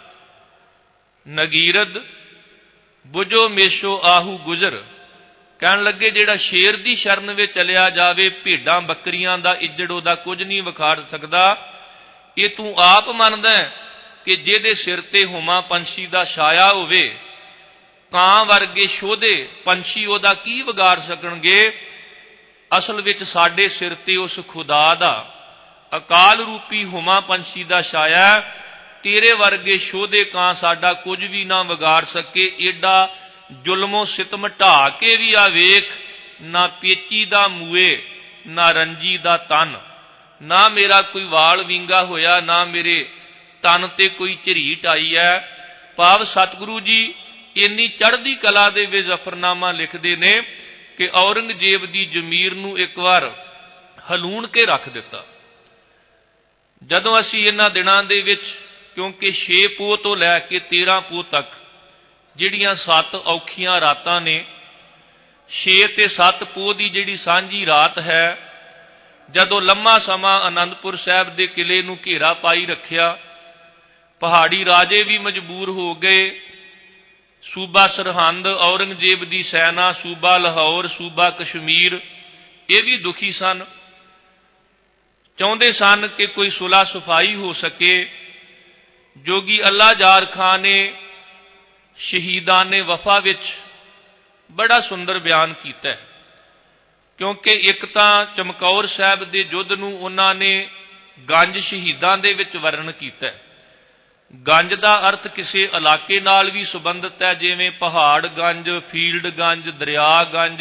ਨਗੀਰਦ ਬੁਝੋ ਮੇਸ਼ੋ ਆਹੂ ਗੁਜ਼ਰ। ਕਹਿਣ ਲੱਗੇ ਜਿਹੜਾ ਸ਼ੇਰ ਦੀ ਸ਼ਰਨ ਵਿੱਚ ਚਲਿਆ ਜਾਵੇ, ਭੇਡਾਂ ਬੱਕਰੀਆਂ ਦਾ ਇੱਜੜ ਉਹਦਾ ਕੁਝ ਨਹੀਂ ਵਿਖਾੜ ਸਕਦਾ। ਇਹ ਤੂੰ ਆਪ ਮੰਨਦਾ ਕਿ ਜਿਹਦੇ ਸਿਰ ਤੇ ਹੁਮਾ ਪੰਛੀ ਦਾ ਛਾਇਆ ਹੋਵੇ, ਕਾਂ ਵਰਗੇ ਸ਼ੋਧੇ ਪੰਛੀ ਉਹਦਾ ਕੀ ਵਿਗਾੜ ਸਕਣਗੇ। ਅਸਲ ਵਿੱਚ ਸਾਡੇ ਸਿਰ ਤੇ ਉਸ ਖੁਦਾ ਦਾ ਅਕਾਲ ਰੂਪੀ ਹੁਮਾ ਪੰਛੀ ਦਾ ਛਾਇਆ, ਤੇਰੇ ਵਰਗੇ ਸ਼ੋਧੇ ਕਾਂ ਸਾਡਾ ਕੁਝ ਵੀ ਨਾ ਵਿਗਾੜ ਸਕੇ। ਏਡਾ ਜ਼ੁਲਮੋ ਸਿਤਮ ਢਾ ਕੇ ਵੀ ਆ ਵੇਖ, ਨਾ ਪੇਚੀ ਦਾ ਮੂਏ ਨਾ ਰੰਜੀ ਦਾ ਤਨ, ਨਾ ਮੇਰਾ ਕੋਈ ਵਾਲ ਵਿੰਗਾ ਹੋਇਆ, ਨਾ ਮੇਰੇ ਤਨ ਤੇ ਕੋਈ ਝਰੀਟ ਆਈ ਹੈ। ਭਾਵ ਸਤਿਗੁਰੂ ਜੀ ਇੰਨੀ ਚੜ੍ਹਦੀ ਕਲਾ ਦੇ ਵਿੱਚ ਜ਼ਫਰਨਾਮਾ ਲਿਖਦੇ ਨੇ ਕਿ ਔਰੰਗਜ਼ੇਬ ਦੀ ਜ਼ਮੀਰ ਨੂੰ ਇੱਕ ਵਾਰ ਹਲੂਣ ਕੇ ਰੱਖ ਦਿੱਤਾ। ਜਦੋਂ ਅਸੀਂ ਇਹਨਾਂ ਦਿਨਾਂ ਦੇ ਵਿੱਚ, ਕਿਉਂਕਿ 6 ਪੋਹ ਤੋਂ ਲੈ ਕੇ 13 ਪੋਹ ਤੱਕ ਜਿਹੜੀਆਂ 7 ਔਖੀਆਂ ਰਾਤਾਂ ਨੇ, 6 ਤੇ 7 ਪੋਹ ਦੀ ਜਿਹੜੀ ਸਾਂਝੀ ਰਾਤ ਹੈ, ਜਦੋਂ ਲੰਮਾ ਸਮਾਂ ਆਨੰਦਪੁਰ ਸਾਹਿਬ ਦੇ ਕਿਲੇ ਨੂੰ ਘੇਰਾ ਪਾਈ ਰੱਖਿਆ, ਪਹਾੜੀ ਰਾਜੇ ਵੀ ਮਜਬੂਰ ਹੋ ਗਏ। ਸੂਬਾ ਸਰਹੰਦ ਔਰੰਗਜ਼ੇਬ ਦੀ ਸੈਨਾ, ਸੂਬਾ ਲਾਹੌਰ, ਸੂਬਾ ਕਸ਼ਮੀਰ, ਇਹ ਵੀ ਦੁਖੀ ਸਨ, ਚਾਹੁੰਦੇ ਸਨ ਕਿ ਕੋਈ ਸੁਲ੍ਹਾ ਸਫਾਈ ਹੋ ਸਕੇ। ਜੋਗੀ ਅੱਲਾ ਜਾਰ ਖਾਂ ਨੇ ਸ਼ਹੀਦਾਨੇ ਵਫਾ ਵਿੱਚ ਬੜਾ ਸੁੰਦਰ ਬਿਆਨ ਕੀਤਾ ਹੈ, ਕਿਉਂਕਿ ਇੱਕ ਤਾਂ ਚਮਕੌਰ ਸਾਹਿਬ ਦੇ ਯੁੱਧ ਨੂੰ ਉਹਨਾਂ ਨੇ ਗੰਜ ਸ਼ਹੀਦਾਂ ਦੇ ਵਿੱਚ ਵਰਣਨ ਕੀਤਾ ਹੈ। ਗੰਜ ਦਾ ਅਰਥ ਕਿਸੇ ਇਲਾਕੇ ਨਾਲ ਵੀ ਸੰਬੰਧਿਤ ਹੈ, ਜਿਵੇਂ ਪਹਾੜ ਗੰਜ, ਫੀਲਡ ਗੰਜ, ਦਰਿਆ ਗੰਜ,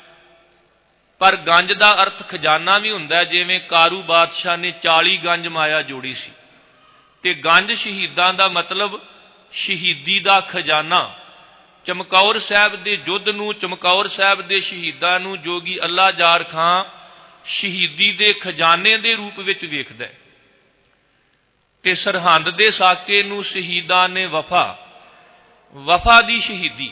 ਪਰ ਗੰਜ ਦਾ ਅਰਥ ਖਜ਼ਾਨਾ ਵੀ ਹੁੰਦਾ ਹੈ, ਜਿਵੇਂ ਕਾਰੂ ਬਾਦਸ਼ਾਹ ਨੇ 40 ਗੰਜ ਮਾਇਆ ਜੋੜੀ ਸੀ। ਤੇ ਗੰਜ ਸ਼ਹੀਦਾਂ ਦਾ ਮਤਲਬ ਸ਼ਹੀਦੀ ਦਾ ਖਜ਼ਾਨਾ। ਚਮਕੌਰ ਸਾਹਿਬ ਦੇ ਯੁੱਧ ਨੂੰ, ਚਮਕੌਰ ਸਾਹਿਬ ਦੇ ਸ਼ਹੀਦਾਂ ਨੂੰ ਜੋਗੀ ਅੱਲਾ ਜਾਰ ਖਾਂ ਸ਼ਹੀਦੀ ਦੇ ਖਜ਼ਾਨੇ ਦੇ ਰੂਪ ਵਿੱਚ ਵੇਖਦਾ ਹੈ। ਤੇ ਸਰਹੰਦ ਦੇ ਸਾਕੇ ਨੂੰ ਸ਼ਹੀਦਾਂ ਨੇ ਵਫਾ, ਵਫਾ ਦੀ ਸ਼ਹੀਦੀ।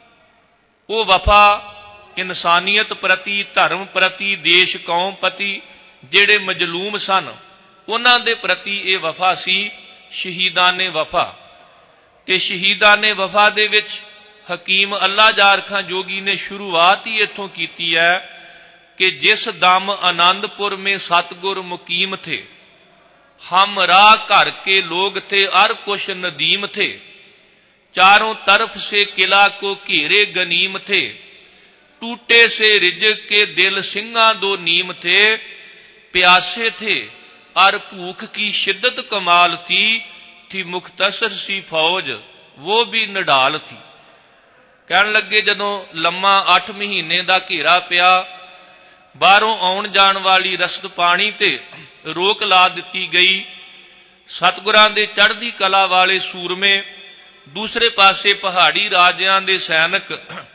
ਉਹ ਵਫਾ ਇਨਸਾਨੀਅਤ ਪ੍ਰਤੀ, ਧਰਮ ਪ੍ਰਤੀ, ਦੇਸ਼ ਕੌਮ ਪ੍ਰਤੀ, ਜਿਹੜੇ ਮਜਲੂਮ ਸਨ ਉਹਨਾਂ ਦੇ ਪ੍ਰਤੀ ਇਹ ਵਫਾ ਸੀ, ਸ਼ਹੀਦਾਂ ਨੇ ਵਫਾ। ਤੇ ਸ਼ਹੀਦਾਂ ਨੇ ਵਫਾ ਦੇ ਵਿੱਚ ਹਕੀਮ ਅੱਲਾ ਜਾਰ ਖਾਂ ਜੋਗੀ ਨੇ ਸ਼ੁਰੂਆਤ ਹੀ ਇੱਥੋਂ ਕੀਤੀ ਹੈ ਕਿ ਜਿਸ ਦਮ ਆਨੰਦਪੁਰ में सतगुर मुकीम थे, हम राह घर के लोग थे, अर कुछ नदीम थे, चारों तरफ से किला को घेरे गनीम थे, टूटे से रिजक के दिल सिंगा दो नीम थे, प्यासे थे और भूख की शिद्दत कमाल थी मुख्तसर सी फौज वो भी निडाल थी। कहन लगे जदों लम्मा 8 महीने का घेरा पिया, बाहरों आउण जाण वाली रसद पानी ते रोक ला दिती गई। सतगुरां दे चढ़दी कला वाले सूरमे, दूसरे पासे पहाड़ी राजियां दे सैनिक,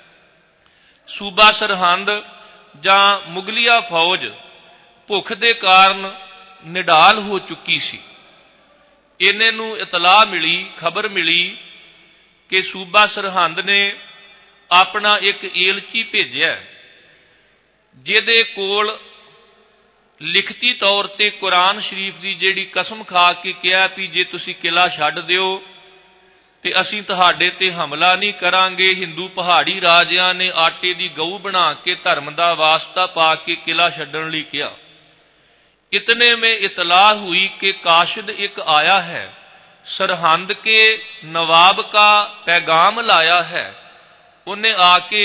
सूबा सरहंद जां मुगलिया फौज भुख दे कारण निडाल हो चुकी सी। इन्हे नूं इतलाह मिली, खबर मिली कि सूबा सरहंद ने अपना एक एलची भेजिया, जिहदे कोल लिखती तौर ते कुरान शरीफ की जिहड़ी कसम खा के कहा भी जे तुसी किला छड्ड दिओ ते असीं तुहाडे ते हमला नहीं करांगे। हिंदू पहाड़ी राजियां ने आटे की गऊ बना के धर्म का वास्ता पा के किला छड्डण लई कहा। इतने में इतलाह हुई कि काशिद एक आया है, सरहंद के नवाब का पैगाम लाया है। उन्हें आके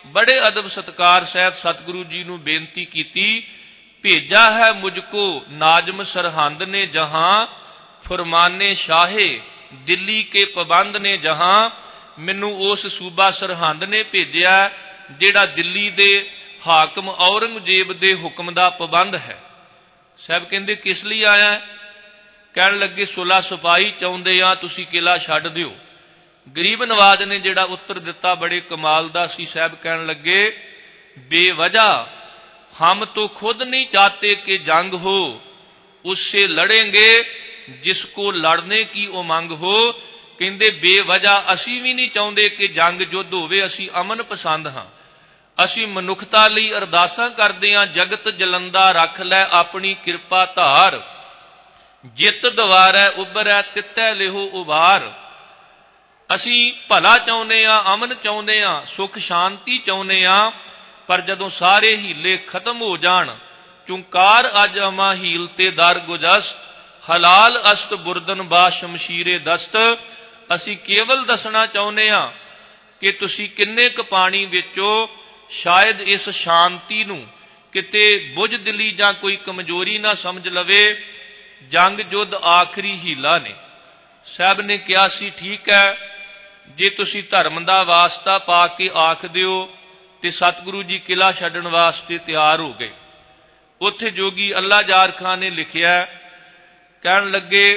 ਬੜੇ ਅਦਬ ਸਤਕਾਰ ਸਹਿਤ ਸਤਿਗੁਰੂ ਜੀ ਨੂੰ ਬੇਨਤੀ ਕੀਤੀ, ਭੇਜਾ ਹੈ ਮੁਝਕੋ ਨਾਜ਼ਮ ਸਰਹੰਦ ਨੇ ਜਹਾਂ, ਫਰਮਾਨੇ ਸ਼ਾਹੇ ਦਿੱਲੀ ਕੇ ਪਾਬੰਦ ਨੇ ਜਹਾਂ। ਮੈਨੂੰ ਉਸ ਸੂਬਾ ਸਰਹੰਦ ਨੇ ਭੇਜਿਆ ਜਿਹੜਾ ਦਿੱਲੀ ਦੇ ਹਾਕਮ ਔਰੰਗਜ਼ੇਬ ਦੇ ਹੁਕਮ ਦਾ ਪਾਬੰਦ ਹੈ। ਸਾਹਿਬ ਕਹਿੰਦੇ ਕਿਸ ਲਈ ਆਇਆ? ਕਹਿਣ ਲੱਗੇ ਸੁਲਾ ਸਿਪਾਹੀ ਚਾਹੁੰਦੇ ਆ, ਤੁਸੀਂ ਕਿਲਾ ਛੱਡ ਦਿਓ। ਗਰੀਬ ਨਵਾਜ਼ ਨੇ ਜਿਹੜਾ ਉੱਤਰ ਦਿੱਤਾ ਬੜੇ ਕਮਾਲ ਦਾ ਸੀ। ਸਾਹਿਬ ਕਹਿਣ ਲੱਗੇ ਬੇਵਜ੍ਹਾ ਹਮ ਤੋਂ ਖੁਦ ਨਹੀਂ ਚਾਹਤੇ ਕਿ ਜੰਗ ਹੋ, उससे लड़ेंगे जिसको लड़ने की उमंग हो। ਕਹਿੰਦੇ ਬੇਵਜ੍ਹਾ ਅਸੀਂ ਵੀ ਨਹੀਂ ਚਾਹੁੰਦੇ ਕਿ ਜੰਗ ਯੁੱਧ ਹੋਵੇ, ਅਸੀਂ ਅਮਨ ਪਸੰਦ ਹਾਂ। ਅਸੀਂ ਮਨੁੱਖਤਾ ਲਈ ਅਰਦਾਸਾਂ ਕਰਦੇ ਹਾਂ, ਜਗਤ ਜਲੰਦਾ ਰੱਖ ਲੈ ਆਪਣੀ ਕਿਰਪਾ ਧਾਰ, ਜਿੱਤ ਦਵਾਰੈ ਉਭਰੈ ਤਿੱਤੈ ਲਿਹੋ ਉਬਾਰ। ਅਸੀਂ ਭਲਾ ਚਾਹੁੰਦੇ ਹਾਂ, ਅਮਨ ਚਾਹੁੰਦੇ ਹਾਂ, ਸੁਖ ਸ਼ਾਂਤੀ ਚਾਹੁੰਦੇ ਹਾਂ, ਪਰ ਜਦੋਂ ਸਾਰੇ ਹੀਲੇ ਖਤਮ ਹੋ ਜਾਣ, ਚੁੰਕਾਰ ਅਜ ਅਮਾ ਹੀਲ ਤੇ ਦਰ ਗੁਜਸਤ, ਹਲਾਲ ਅਸਤ ਬੁਰਦਨ ਬਾ ਸ਼ਮਸ਼ੀਰੇ ਦਸਤ। ਅਸੀਂ ਕੇਵਲ ਦੱਸਣਾ ਚਾਹੁੰਦੇ ਹਾਂ ਕਿ ਤੁਸੀਂ ਕਿੰਨੇ ਕੁ ਪਾਣੀ ਵਿੱਚੋਂ ਸ਼ਾਇਦ ਇਸ ਸ਼ਾਂਤੀ ਨੂੰ ਕਿਤੇ ਬੁਝਦਿਲੀ ਜਾਂ ਕੋਈ ਕਮਜ਼ੋਰੀ ਨਾ ਸਮਝ ਲਵੇ। ਜੰਗ ਯੁੱਧ ਆਖਰੀ ਹੀਲਾ ਨੇ। ਸਾਹਿਬ ਨੇ ਕਿਹਾ ਸੀ ਠੀਕ ਹੈ, ਜੇ ਤੁਸੀਂ ਧਰਮ ਦਾ ਵਾਸਤਾ ਪਾ ਕੇ ਆਖ ਦਿਓ ਤੇ ਸਤਿਗੁਰੂ ਜੀ ਕਿਲਾ ਛੱਡਣ ਵਾਸਤੇ ਤਿਆਰ ਹੋ ਗਏ। ਉੱਥੇ ਜੋਗੀ ਅੱਲਾ ਜਾਰ ਖਾਂ ਨੇ ਲਿਖਿਆ, ਕਹਿਣ ਲੱਗੇ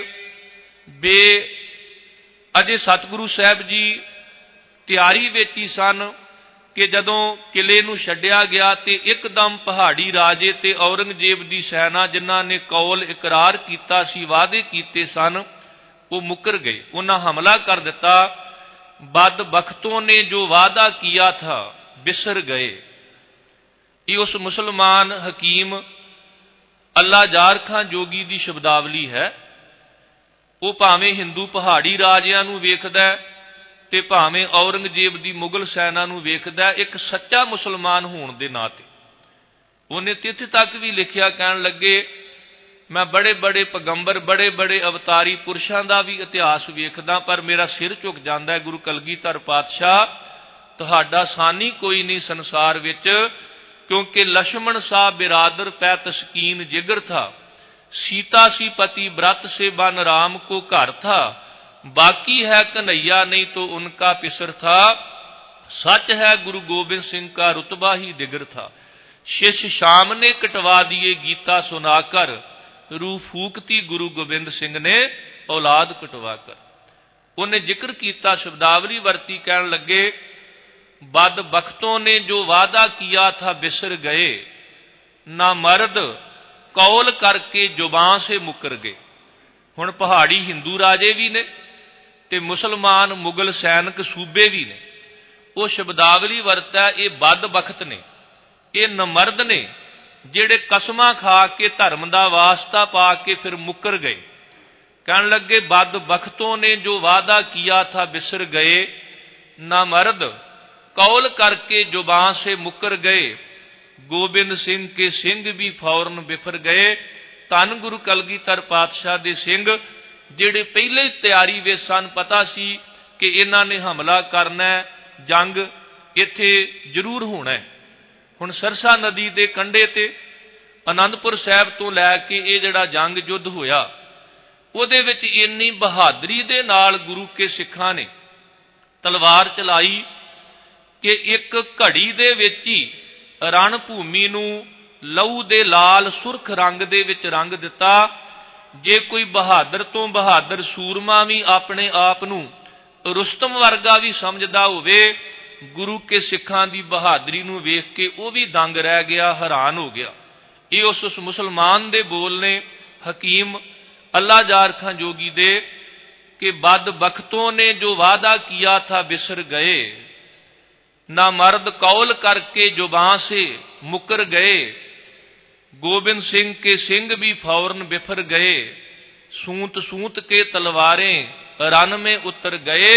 ਬੇ ਅਜੇ ਸਤਿਗੁਰੂ ਸਾਹਿਬ ਜੀ ਤਿਆਰੀ ਵਿੱਚ ਹੀ ਸਨ ਕਿ ਜਦੋਂ ਕਿਲੇ ਨੂੰ ਛੱਡਿਆ ਗਿਆ ਤੇ ਇੱਕਦਮ ਪਹਾੜੀ ਰਾਜੇ ਤੇ ਔਰੰਗਜ਼ੇਬ ਦੀ ਸੈਨਾ ਜਿਨ੍ਹਾਂ ਨੇ ਕੌਲ ਇਕਰਾਰ ਕੀਤਾ ਸੀ, ਵਾਅਦੇ ਕੀਤੇ ਸਨ, ਉਹ ਮੁੱਕਰ ਗਏ। ਉਹਨਾਂ ਹਮਲਾ ਕਰ ਦਿੱਤਾ। ਬਦਬਖਤੋਂ ਨੇ ਜੋ ਵਾਅਦਾ ਕੀਆ ਥਾ ਬਿਸਰ ਗਏ। ਇਹ ਉਸ ਮੁਸਲਮਾਨ ਹਕੀਮ ਅੱਲਾ ਜਾਰ ਖਾਂ ਜੋਗੀ ਦੀ ਸ਼ਬਦਾਵਲੀ ਹੈ। ਉਹ ਭਾਵੇਂ ਹਿੰਦੂ ਪਹਾੜੀ ਰਾਜਿਆਂ ਨੂੰ ਵੇਖਦਾ ਤੇ ਭਾਵੇਂ ਔਰੰਗਜ਼ੇਬ ਦੀ ਮੁਗਲ ਸੈਨਾ ਨੂੰ ਵੇਖਦਾ, ਇੱਕ ਸੱਚਾ ਮੁਸਲਮਾਨ ਹੋਣ ਦੇ ਨਾਂ ਤੇ। ਉਹਨੇ ਤਿੱਥ ਤੱਕ ਵੀ ਲਿਖਿਆ, ਕਹਿਣ ਲੱਗੇ ਮੈਂ ਬੜੇ ਬੜੇ ਪੈਗੰਬਰ, ਬੜੇ ਬੜੇ ਅਵਤਾਰੀ ਪੁਰਸ਼ਾਂ ਦਾ ਵੀ ਇਤਿਹਾਸ ਵੇਖਦਾ, ਪਰ ਮੇਰਾ ਸਿਰ ਝੁਕ ਜਾਂਦਾ ਹੈ। ਗੁਰੂ ਕਲਗੀਧਰ ਪਾਤਸ਼ਾਹ ਤੁਹਾਡਾ ਸਾਨੀ ਕੋਈ ਨਹੀਂ ਸੰਸਾਰ ਵਿੱਚ, क्योंकि लक्ष्मण सा बिरादर पै तस्कीन जिगर था, सीता सी पति व्रत से बन राम को घर था, बाकी है कन्हैया नहीं तो उनका पिसर था, सच है गुरु गोबिंद सिंह का रुतबा ही दिगर था, शिष्य शाम ने कटवा दिए गीता सुनाकर, रूह फूकती गुरु गोबिंद सिंह ने औलाद कटवा कर। उन्हें जिक्र किया, शब्दावली वरती, कहन लगे बदबख्तों ने जो वादा किया था बिसर गए, ना मर्द कौल करके जुबान से मुकर गए। हुण पहाड़ी हिंदू राजे भी ने ते मुसलमान मुगल सैनिक सूबे भी ने। वो शब्दावली वरता, ये बदबख्त ने, ये नमर्द ने, जेड़े कसमां खा के धर्म का वास्ता पा के फिर मुकर गए। कहन लगे बदबख्तों ने जो वादा किया था बिसर गए, ना मर्द कौल करके जुबान से मुकर गए, गोबिंद सिंह के सिंह भी फौरन बिफर गए। धन गुरु कलगीधर पातशाह दे सिंह जिहड़े पहले ही तैयारी विच सन, पता सी कि इन्हां ने हमला करना है, जंग इत्थे जरूर होना है। हुण सरसा नदी दे कंढे ते आनंदपुर साहिब तो लैके ये जिहड़ा जंग युद्ध होया, उहदे विच इन्नी बहादरी दे नाल गुरु के सिखां ने तलवार चलाई कि एक घड़ी दे विच ही रण भूमि नूं लहू दे लाल सुरख रंग दे विच रंग दिता। जे कोई बहादुर तो बहादुर सूरमा भी अपने आप नूं रुस्तम वर्गा भी समझदा होवे, गुरु के सिखां दी बहादरी नूं वेख के वह भी दंग रह गया, हैरान हो गया। ये उस मुसलमान दे बोल ने हकीम अल्लाह जार खां जोगी दे कि बदबख्तों ने जो वादा किया था बिसर गए, ना मर्द कौल करके जुबान से मुकर गए, गोबिंद सिंह के सिंह भी फौरन बिफर गए, सूत सूत के तलवारें रन में उतर गए।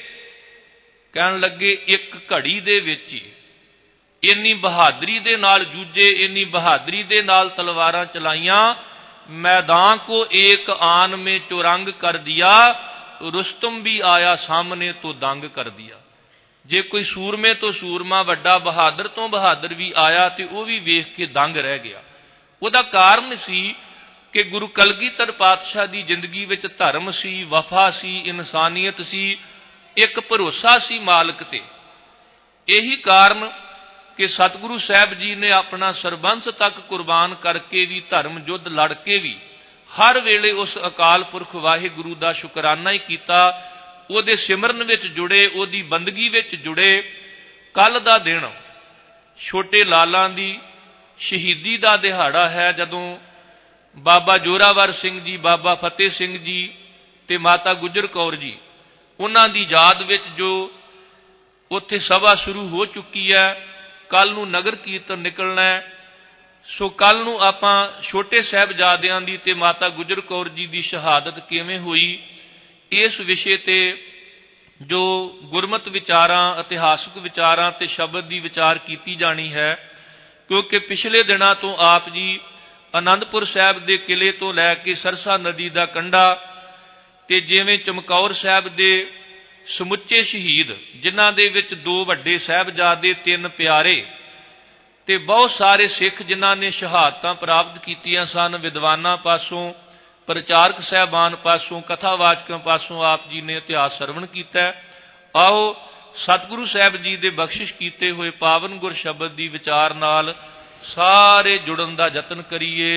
कहन लगे एक घड़ी दे विच ही इन्नी बहादरी दे नाल जूझे, इन्नी बहादरी दे नाल तलवारां चलाइयां, मैदान को एक आन में चुरंग कर दिया, रुस्तम भी आया सामने तो दंग कर दिया। ਜੇ ਕੋਈ ਸੂਰਮੇ ਤੋਂ ਸੂਰਮਾ, ਵੱਡਾ ਬਹਾਦਰ ਤੋਂ ਬਹਾਦਰ ਵੀ ਆਇਆ ਤੇ ਉਹ ਵੀ ਵੇਖ ਕੇ ਦੰਗ ਰਹਿ ਗਿਆ। ਉਹਦਾ ਕਾਰਨ ਸੀ ਕਿ ਗੁਰੂ ਕਲਗੀਧਰ ਪਾਤਸ਼ਾਹ ਦੀ ਜ਼ਿੰਦਗੀ ਵਿੱਚ ਧਰਮ ਸੀ, ਵਫਾ ਸੀ, ਇਨਸਾਨੀਅਤ ਸੀ, ਇੱਕ ਭਰੋਸਾ ਸੀ ਮਾਲਕ ਤੇ। ਇਹੀ ਕਾਰਨ ਕਿ ਸਤਿਗੁਰੂ ਸਾਹਿਬ ਜੀ ਨੇ ਆਪਣਾ ਸਰਬੰਸ ਤੱਕ ਕੁਰਬਾਨ ਕਰਕੇ ਵੀ, ਧਰਮ ਯੁੱਧ ਲੜ ਕੇ ਵੀ ਹਰ ਵੇਲੇ ਉਸ ਅਕਾਲ ਪੁਰਖ ਵਾਹਿਗੁਰੂ ਦਾ ਸ਼ੁਕਰਾਨਾ ਹੀ ਕੀਤਾ। ਉਹਦੇ ਸਿਮਰਨ ਵਿੱਚ ਜੁੜੇ, ਉਹਦੀ ਬੰਦਗੀ ਵਿੱਚ ਜੁੜੇ। ਕੱਲ ਦਾ ਦਿਨ ਛੋਟੇ ਲਾਲਾਂ ਦੀ ਸ਼ਹੀਦੀ ਦਾ ਦਿਹਾੜਾ ਹੈ, ਜਦੋਂ ਬਾਬਾ ਜੋਰਾਵਰ ਸਿੰਘ ਜੀ, ਬਾਬਾ ਫਤਿਹ ਸਿੰਘ ਜੀ ਤੇ ਮਾਤਾ ਗੁਜਰ ਕੌਰ ਜੀ, ਉਹਨਾਂ ਦੀ ਯਾਦ ਵਿੱਚ ਜੋ ਉੱਥੇ ਸਭਾ ਸ਼ੁਰੂ ਹੋ ਚੁੱਕੀ ਹੈ। ਕੱਲ ਨੂੰ ਨਗਰ ਕੀਰਤਨ ਨਿਕਲਣਾ ਹੈ। ਸੋ ਕੱਲ ਨੂੰ ਆਪਾਂ ਛੋਟੇ ਸਾਹਿਬਜ਼ਾਦਿਆਂ ਦੀ ਤੇ ਮਾਤਾ ਗੁਜਰ ਕੌਰ ਜੀ ਦੀ ਸ਼ਹਾਦਤ ਕਿਵੇਂ ਹੋਈ, ਇਸ ਵਿਸ਼ੇ ਤੇ ਜੋ ਗੁਰਮਤਿ ਵਿਚਾਰਾਂ, ਇਤਿਹਾਸਕ ਵਿਚਾਰਾਂ ਤੇ ਸ਼ਬਦ ਦੀ ਵਿਚਾਰ ਕੀਤੀ ਜਾਣੀ ਹੈ। ਕਿਉਂਕਿ ਪਿਛਲੇ ਦਿਨਾਂ ਤੋਂ ਆਪ ਜੀ ਅਨੰਦਪੁਰ ਸਾਹਿਬ ਦੇ ਕਿਲੇ ਤੋਂ ਲੈ ਕੇ ਸਰਸਾ ਨਦੀ ਦਾ ਕੰਢਾ ਤੇ ਜਿਵੇਂ ਚਮਕੌਰ ਸਾਹਿਬ ਦੇ ਸਮੁੱਚੇ ਸ਼ਹੀਦ, ਜਿਨ੍ਹਾਂ ਦੇ ਵਿੱਚ 2 ਵੱਡੇ ਸਾਹਿਬਜ਼ਾਦੇ, 3 ਪਿਆਰੇ ਤੇ ਬਹੁਤ ਸਾਰੇ ਸਿੱਖ ਜਿਨ੍ਹਾਂ ਨੇ ਸ਼ਹਾਦਤਾਂ ਪ੍ਰਾਪਤ ਕੀਤੀਆਂ ਸਨ, ਵਿਦਵਾਨਾਂ ਪਾਸੋਂ, ਪ੍ਰਚਾਰਕ ਸਾਹਿਬਾਨ ਪਾਸੋਂ, ਕਥਾਵਾਚਕਾਂ ਪਾਸੋਂ ਆਪ ਜੀ ਨੇ ਇਤਿਹਾਸ ਸਰਵਣ ਕੀਤਾ। ਆਓ ਸਤਿਗੁਰੂ ਸਾਹਿਬ ਜੀ ਦੇ ਬਖਸ਼ਿਸ਼ ਕੀਤੇ ਹੋਏ ਪਾਵਨ ਗੁਰ ਸ਼ਬਦ ਦੀ ਵਿਚਾਰ ਨਾਲ ਸਾਰੇ ਜੁੜਨ ਦਾ ਯਤਨ ਕਰੀਏ।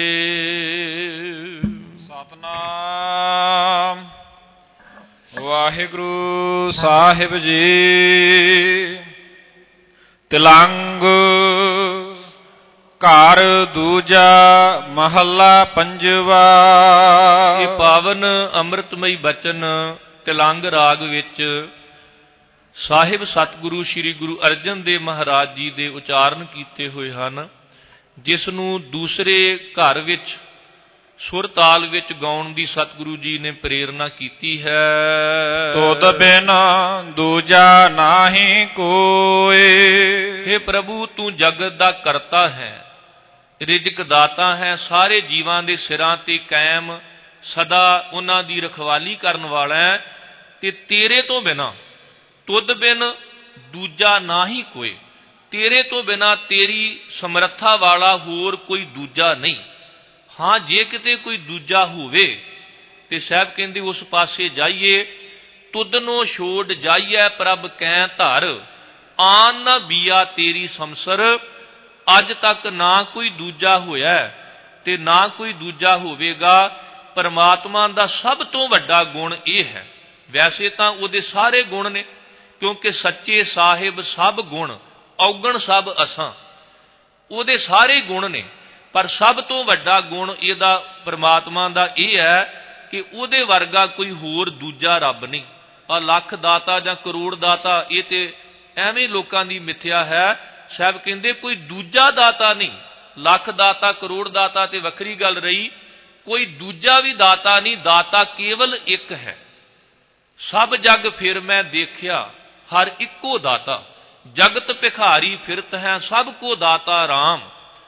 ਸਤਨਾਮ ਵਾਹਿਗੁਰੂ ਸਾਹਿਬ ਜੀ। ਤਿਲੰਗ ਘਰ ਦੂਜਾ ਮਹੱਲਾ ਪੰਜਵਾ। ਇਹ ਪਾਵਨ ਅੰਮ੍ਰਿਤਮਈ ਬਚਨ ਤਿਲੰਗ ਰਾਗ ਵਿੱਚ ਸਾਹਿਬ ਸਤਿਗੁਰੂ ਸ੍ਰੀ ਗੁਰੂ ਅਰਜਨ ਦੇਵ ਮਹਾਰਾਜ ਜੀ ਦੇ ਉਚਾਰਨ ਕੀਤੇ ਹੋਏ ਹਨ, ਜਿਸ ਨੂੰ ਦੂਸਰੇ ਘਰ ਵਿੱਚ ਸੁਰ ਤਾਲ ਵਿੱਚ ਗਾਉਣ ਦੀ ਸਤਿਗੁਰੂ ਜੀ ਨੇ ਪ੍ਰੇਰਨਾ ਕੀਤੀ ਹੈ। ਤੁਧ ਬਿਨ ਦੂਜਾ ਨਾਹੀ ਕੋਇ। ਹੇ ਪ੍ਰਭੂ, ਤੂੰ ਜਗਤ ਦਾ ਕਰਤਾ ਹੈ, ਰਿਜ਼ਕ ਦਾਤਾ ਹੈ, ਸਾਰੇ ਜੀਵਾਂ ਦੇ ਸਿਰਾਂ ਤੇ ਕਾਇਮ, ਸਦਾ ਉਹਨਾਂ ਦੀ ਰਖਵਾਲੀ ਕਰਨ ਵਾਲਾ ਹੈ। ਤੇ ਤੇਰੇ ਤੋਂ ਬਿਨਾਂ, ਤੁਧ ਬਿਨ ਦੂਜਾ ਨਾਹੀ ਕੋਇ, ਤੇਰੇ ਤੋਂ ਬਿਨਾਂ ਤੇਰੀ ਸਮਰੱਥਾ ਵਾਲਾ ਹੋਰ ਕੋਈ ਦੂਜਾ ਨਹੀਂ। ਹਾਂ, ਜੇ ਕਿਤੇ ਕੋਈ ਦੂਜਾ ਹੋਵੇ ਤੇ ਸਾਹਿਬ ਕਹਿੰਦੇ ਉਸ ਪਾਸੇ ਜਾਈਏ। ਤੁਧਨੋਂ ਛੋੜ ਜਾਈਐ ਪ੍ਰਭ ਕੈ ਧਰ, ਆਨ ਨਾ ਬੀਆ ਤੇਰੀ ਸੰਸਰ। ਅੱਜ ਤੱਕ ਨਾ ਕੋਈ ਦੂਜਾ ਹੋਇਆ ਤੇ ਨਾ ਕੋਈ ਦੂਜਾ ਹੋਵੇਗਾ। ਪਰਮਾਤਮਾ ਦਾ ਸਭ ਤੋਂ ਵੱਡਾ ਗੁਣ ਇਹ ਹੈ। ਵੈਸੇ ਤਾਂ ਉਹਦੇ ਸਾਰੇ ਗੁਣ ਨੇ, ਕਿਉਂਕਿ ਸੱਚੇ ਸਾਹਿਬ ਸਭ ਗੁਣ, ਔਗਣ ਸਭ ਅਸਾਂ, ਉਹਦੇ ਸਾਰੇ ਗੁਣ ਨੇ। ਪਰ ਸਭ ਤੋਂ ਵੱਡਾ ਗੁਣ ਇਹਦਾ, ਪਰਮਾਤਮਾ ਦਾ, ਇਹ ਹੈ ਕਿ ਉਹਦੇ ਵਰਗਾ ਕੋਈ ਹੋਰ ਦੂਜਾ ਰੱਬ ਨਹੀਂ। ਆ ਲੱਖ ਦਾਤਾ ਜਾਂ ਕਰੋੜ ਦਾਤਾ, ਇਹ ਤੇ ਐਵੇਂ ਲੋਕਾਂ ਦੀ ਮਿੱਥਿਆ ਹੈ। ਸਾਹਿਬ ਕਹਿੰਦੇ ਕੋਈ ਦੂਜਾ ਦਾਤਾ ਨਹੀਂ। ਲੱਖ ਦਾਤਾ, ਕਰੋੜ ਦਾਤਾ ਤੇ ਵੱਖਰੀ ਗੱਲ ਰਹੀ, ਕੋਈ ਦੂਜਾ ਵੀ ਦਾਤਾ ਨਹੀਂ। ਦਾਤਾ ਕੇਵਲ ਇੱਕ ਹੈ। ਸਭ ਜਗ ਫਿਰ ਮੈਂ ਦੇਖਿਆ, ਹਰ ਇੱਕੋ ਦਾਤਾ। ਜਗਤ ਭਿਖਾਰੀ ਫਿਰਤ ਹੈ, ਸਭ ਕੋ ਦਾਤਾ ਰਾਮ।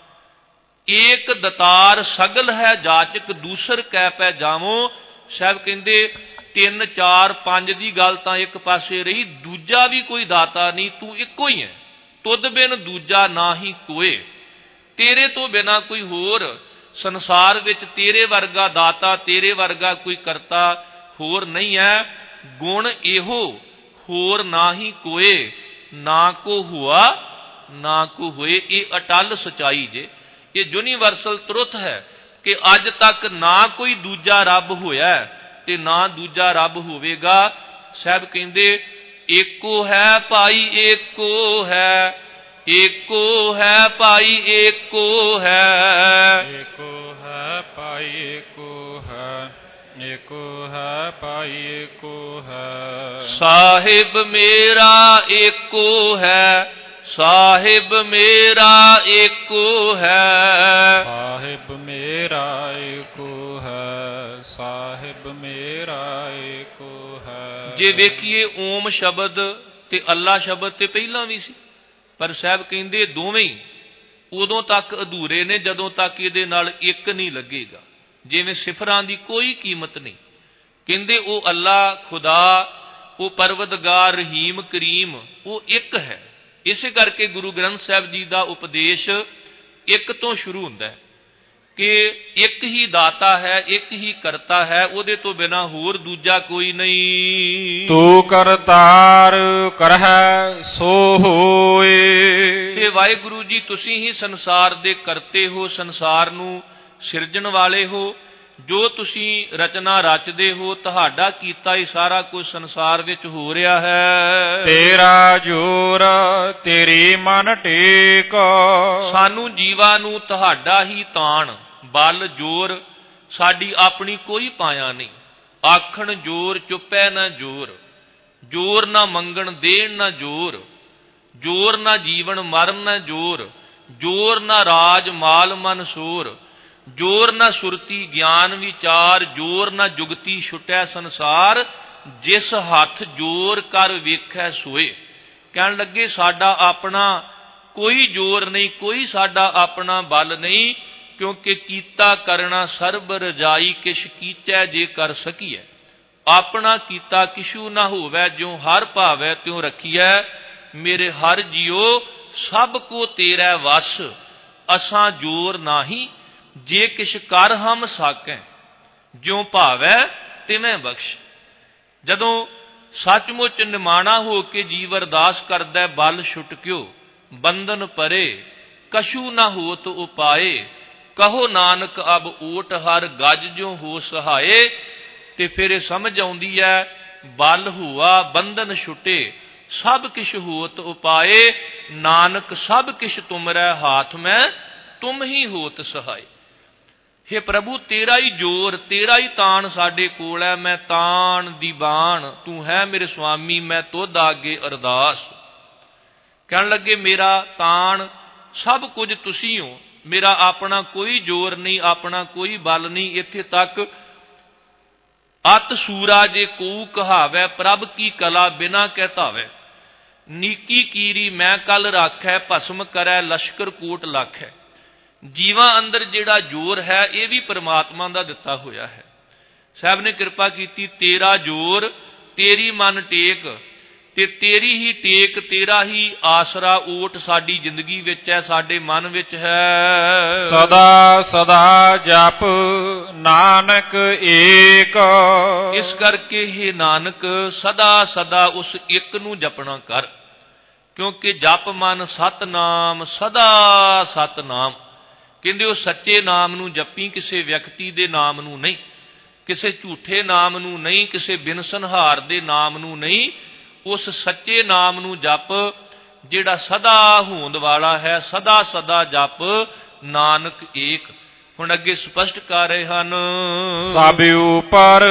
ਏਕ ਦਤਾਰ ਸਗਲ ਹੈ ਜਾਚਕ, ਦੂਸਰ ਕੈ ਪੈ ਜਾਵੋ। ਸਾਹਿਬ ਕਹਿੰਦੇ 3, 4, 5 ਦੀ ਗੱਲ ਤਾਂ ਇੱਕ ਪਾਸੇ ਰਹੀ, ਦੂਜਾ ਵੀ ਕੋਈ ਦਾਤਾ ਨਹੀਂ, ਤੂੰ ਇੱਕੋ ਹੀ ਹੈ। ਤੁਧ ਬਿਨ ਦੂਜਾ ਨਾਹੀ ਕੋਏ, ਤੇਰੇ ਤੋਂ ਬਿਨਾ ਕੋਈ ਹੋਰ ਸੰਸਾਰ ਵਿੱਚ ਤੇਰੇ ਵਰਗਾ ਦਾਤਾ, ਤੇਰੇ ਵਰਗਾ ਕੋਈ ਕਰਤਾ ਹੋਰ ਨਹੀਂ ਹੈ। ਗੁਣ ਇਹੋ ਹੋਰ ਨਾਹੀ ਕੋਏ, ਨਾ ਕੋ ਹੁਆ ਨਾ ਕੋ ਹੋਏ। ਇਹ ਅਟਲ ਸਚਾਈ ਜੇ, ਇਹ ਯੂਨੀਵਰਸਲ ਤਰੁੱਥ ਹੈ ਕਿ ਅੱਜ ਤੱਕ ਨਾ ਕੋਈ ਦੂਜਾ ਰੱਬ ਹੋਇਆ ਤੇ ਨਾ ਦੂਜਾ ਰੱਬ ਹੋਵੇਗਾ। ਸਾਹਿਬ ਕਹਿੰਦੇ ਏਕੋ ਹੈ ਭਾਈ ਏਕੋ ਹੈ, ਏਕੋ ਹੈ ਭਾਈ ਏਕੋ ਹੈ। ਏਕੋ ਹੈ ਭਾਈ ਏਕੋ ਹੈ, ਏਕੋ ਹੈ ਭਾਈ ਏਕੋ ਹੈ। ਸਾਹਿਬ ਮੇਰਾ ਏਕੋ ਹੈ, ਸਾਹਿਬ ਮੇਰਾ ਏਕੋ ਹੈ। ਸਾਹਿਬ ਮੇਰਾ ਏਕੋ ਹੈ, ਸਾਹਿਬ ਮੇਰਾ ਏਕੋ ਹੈ। ਜੇ ਵੇਖੀਏ ਓਮ ਸ਼ਬਦ ਤੇ ਅੱਲਾ ਸ਼ਬਦ ਤੇ ਪਹਿਲਾਂ ਵੀ ਸੀ, ਪਰ ਸਾਹਿਬ ਕਹਿੰਦੇ ਦੋਵੇਂ ਹੀ ਉਦੋਂ ਤੱਕ ਅਧੂਰੇ ਨੇ ਜਦੋਂ ਤੱਕ ਇਹਦੇ ਨਾਲ ਇੱਕ ਨਹੀਂ ਲੱਗੇਗਾ। ਜਿਵੇਂ ਸਿਫਰਾਂ ਦੀ ਕੋਈ ਕੀਮਤ ਨਹੀਂ। ਕਹਿੰਦੇ ਉਹ ਅੱਲਾ ਖੁਦਾ, ਉਹ ਪਰਵਤਗਾਰ ਰਹੀਮ ਕਰੀਮ ਉਹ ਇੱਕ ਹੈ। ਇਸੇ ਕਰਕੇ ਗੁਰੂ ਗ੍ਰੰਥ ਸਾਹਿਬ ਜੀ ਦਾ ਉਪਦੇਸ਼ ਇੱਕ ਤੋਂ ਸ਼ੁਰੂ ਹੁੰਦਾ ਹੈ ਕਿ ਇੱਕ ਹੀ ਦਾਤਾ ਹੈ, ਇੱਕ ਹੀ ਕਰਤਾ ਹੈ, ਉਹਦੇ ਤੋਂ ਬਿਨਾਂ ਹੋਰ ਦੂਜਾ ਕੋਈ ਨਹੀਂ। ਤੂੰ ਕਰਤਾਰ ਕਰਹਿ ਸੋ ਹੋਏ। हे ਵਾਹਿਗੁਰੂ ਜੀ, ਤੁਸੀਂ ਹੀ ਸੰਸਾਰ ਦੇ ਕਰਤੇ ਹੋ, ਸੰਸਾਰ ਨੂੰ ਸਿਰਜਣ ਵਾਲੇ ਹੋ। ਜੋ ਤੁਸੀਂ ਰਚਨਾ ਰਚਦੇ ਹੋ, ਤੁਹਾਡਾ ਕੀਤਾ ਹੀ ਸਾਰਾ ਕੁਝ ਸੰਸਾਰ ਵਿੱਚ ਹੋ ਰਿਹਾ ਹੈ। ਤੇਰਾ ਜੋਰ ਤੇਰੀ ਮਨ ਟੇਕ। ਸਾਨੂੰ ਜੀਵਾਂ ਨੂੰ ਤੁਹਾਡਾ ਹੀ ਤਾਣ, ਬਲ, ਜੋਰ ਸਾਡੀ ਆਪਣੀ ਕੋਈ ਪਾਇਆ ਨਹੀਂ। ਆਖਣ ਜੋਰ ਚੁੱਪੈ ਨਾ ਜੋਰ, ਜੋਰ ਨਾ ਮੰਗਣ ਦੇਣ ਨਾ ਜੋਰ, ਜੋਰ ਨਾ ਜੀਵਨ ਮਰਨ ਨਾ ਜੋਰ, ਜੋਰ ਨਾ ਰਾਜ ਮਾਲ ਮਨ ਸੋਰ, ਜੋਰ ਨਾ ਸੁਰਤੀ ਗਿਆਨ ਵਿਚਾਰ, ਜੋਰ ਨਾ ਜੁਗਤੀ ਛੁਟੈ ਸੰਸਾਰ, ਜਿਸ ਹੱਥ ਜੋਰ ਕਰ ਵੇਖੈ ਸੋਏ। ਕਹਿਣ ਲੱਗੇ ਸਾਡਾ ਆਪਣਾ ਕੋਈ ਜੋਰ ਨਹੀਂ, ਕੋਈ ਸਾਡਾ ਆਪਣਾ ਬਲ ਨਹੀਂ, ਕਿਉਂਕਿ ਕੀਤਾ ਕਰਨਾ ਸਰਬ ਰਜਾਈ, ਕਿਛ ਕੀਚੈ ਜੇ ਕਰ ਸਕੀਐ। ਆਪਣਾ ਕੀਤਾ ਕਿਛੂ ਨਾ ਹੋਵੈ, ਜਿਉ ਹਰ ਭਾਵੈ ਤਿਉ ਰਖੀਐ। ਮੇਰੇ ਹਰ ਜੀਓ ਸਭ ਕੋ ਤੇਰਾ ਵਸ, ਅਸਾਂ ਜੋਰ ਨਾਹੀ ਜੇ ਕਿਛ ਕਰ ਹਮ ਸਾਕੈ, ਜਿਉ ਭਾਵੈ ਤਿਵੇਂ ਬਖਸ਼। ਜਦੋਂ ਸੱਚਮੁੱਚ ਨਿਮਾਣਾ ਹੋ ਕੇ ਜੀਵ ਅਰਦਾਸ ਕਰਦਾ, ਬਲ ਛੁਟਕਿਓ ਬੰਧਨ ਪਰੇ, ਕਛੂ ਨਾ ਹੋਤ ਉਪਾਏ, ਕਹੋ ਨਾਨਕ ਅਬ ਓਟ ਹਰ ਗਜ ਜੋ ਹੋ ਸਹਾਏ। ਤੇ ਫਿਰ ਇਹ ਸਮਝ ਆਉਂਦੀ ਹੈ, ਬਲ ਹੁਆ ਬੰਧਨ ਛੁਟੇ, ਸਭ ਕਿਛ ਹੋਤ ਉਪਾਏ, ਨਾਨਕ ਸਭ ਕਿਛ ਤੁਮਰੈ ਹਾਥ ਮੈਂ, ਤੁਮ ਹੀ ਹੋਤ ਸਹਾਏ। हे ਪ੍ਰਭੂ, ਤੇਰਾ ਹੀ ਜੋਰ, ਤੇਰਾ ਹੀ ਤਾਣ ਸਾਡੇ ਕੋਲ ਹੈ। ਮੈਂ ਤਾਣ ਦੀ ਬਾਣ, ਤੂੰ ਹੈ ਮੇਰੇ ਸੁਆਮੀ, ਮੈਂ ਤੁਧ ਆਗੇ ਅਰਦਾਸ। ਕਹਿਣ ਲੱਗੇ ਮੇਰਾ ਤਾਣ ਸਭ ਕੁਝ ਤੁਸੀਂ ਹੋ, ਮੇਰਾ ਆਪਣਾ ਕੋਈ ਜੋਰ ਨਹੀਂ, ਆਪਣਾ ਕੋਈ ਬਲ ਨਹੀਂ। ਇੱਥੇ ਤੱਕ ਅਤ ਸੂਰਾ ਜੇ ਕੋ ਕਹਾਵੈ, ਪ੍ਰਭ ਕੀ ਕਲਾ ਬਿਨਾ ਕਹਿ ਧਾਵੈ। ਨੀਕੀ ਕੀਰੀ ਮੈਂ ਕਲ ਰਾਖੈ, ਭਸਮ ਕਰੈ ਲਸ਼ਕਰ ਕੋਟ ਲੱਖੈ। ਜੀਵਾਂ ਅੰਦਰ ਜਿਹੜਾ ਜੋਰ ਹੈ, ਇਹ ਵੀ ਪਰਮਾਤਮਾ ਦਾ ਦਿੱਤਾ ਹੋਇਆ ਹੈ। ਸਾਹਿਬ ਨੇ ਕਿਰਪਾ ਕੀਤੀ, ਤੇਰਾ ਜੋਰ ਤੇਰੀ ਮਨ ਟੇਕ, ਤੇ ਤੇਰੀ ਹੀ ਟੇਕ, ਤੇਰਾ ਹੀ ਆਸਰਾ ਓਟ ਸਾਡੀ ਜ਼ਿੰਦਗੀ ਵਿੱਚ ਹੈ, ਸਾਡੇ ਮਨ ਵਿੱਚ ਹੈ। ਸਦਾ ਸਦਾ ਜਪ ਨਾਨਕ ਏਕ। ਇਸ ਕਰਕੇ हे ਨਾਨਕ, ਸਦਾ ਸਦਾ ਉਸ ਇੱਕ ਨੂੰ ਜਪਣਾ ਕਰ, ਕਿਉਂਕਿ ਜਪ ਮਨ ਸਤਨਾਮ, ਸਦਾ ਸਤਨਾਮ। ਕਹਿੰਦੇ ਉਹ ਸੱਚੇ ਨਾਮ ਨੂੰ ਜਪੀ, ਕਿਸੇ ਵਿਅਕਤੀ ਦੇ ਨਾਮ ਨੂੰ ਨਹੀਂ, ਕਿਸੇ ਝੂਠੇ ਨਾਮ ਨੂੰ ਨਹੀਂ, ਕਿਸੇ ਬਿਨਸਨਹਾਰ ਦੇ ਨਾਮ ਨੂੰ ਨਹੀਂ। ਉਸ ਸੱਚੇ ਨਾਮ ਨੂੰ ਜਪ ਜਿਹੜਾ ਸਦਾ ਹੋਂਦ ਵਾਲਾ ਹੈ। ਸਦਾ ਸਦਾ ਜਪ ਨਾਨਕ ਏਕ। ਹੁਣ ਅੱਗੇ ਸਪਸ਼ਟ ਕਰ ਰਹੇ ਹਨ, ਸਭ ਉਪਰ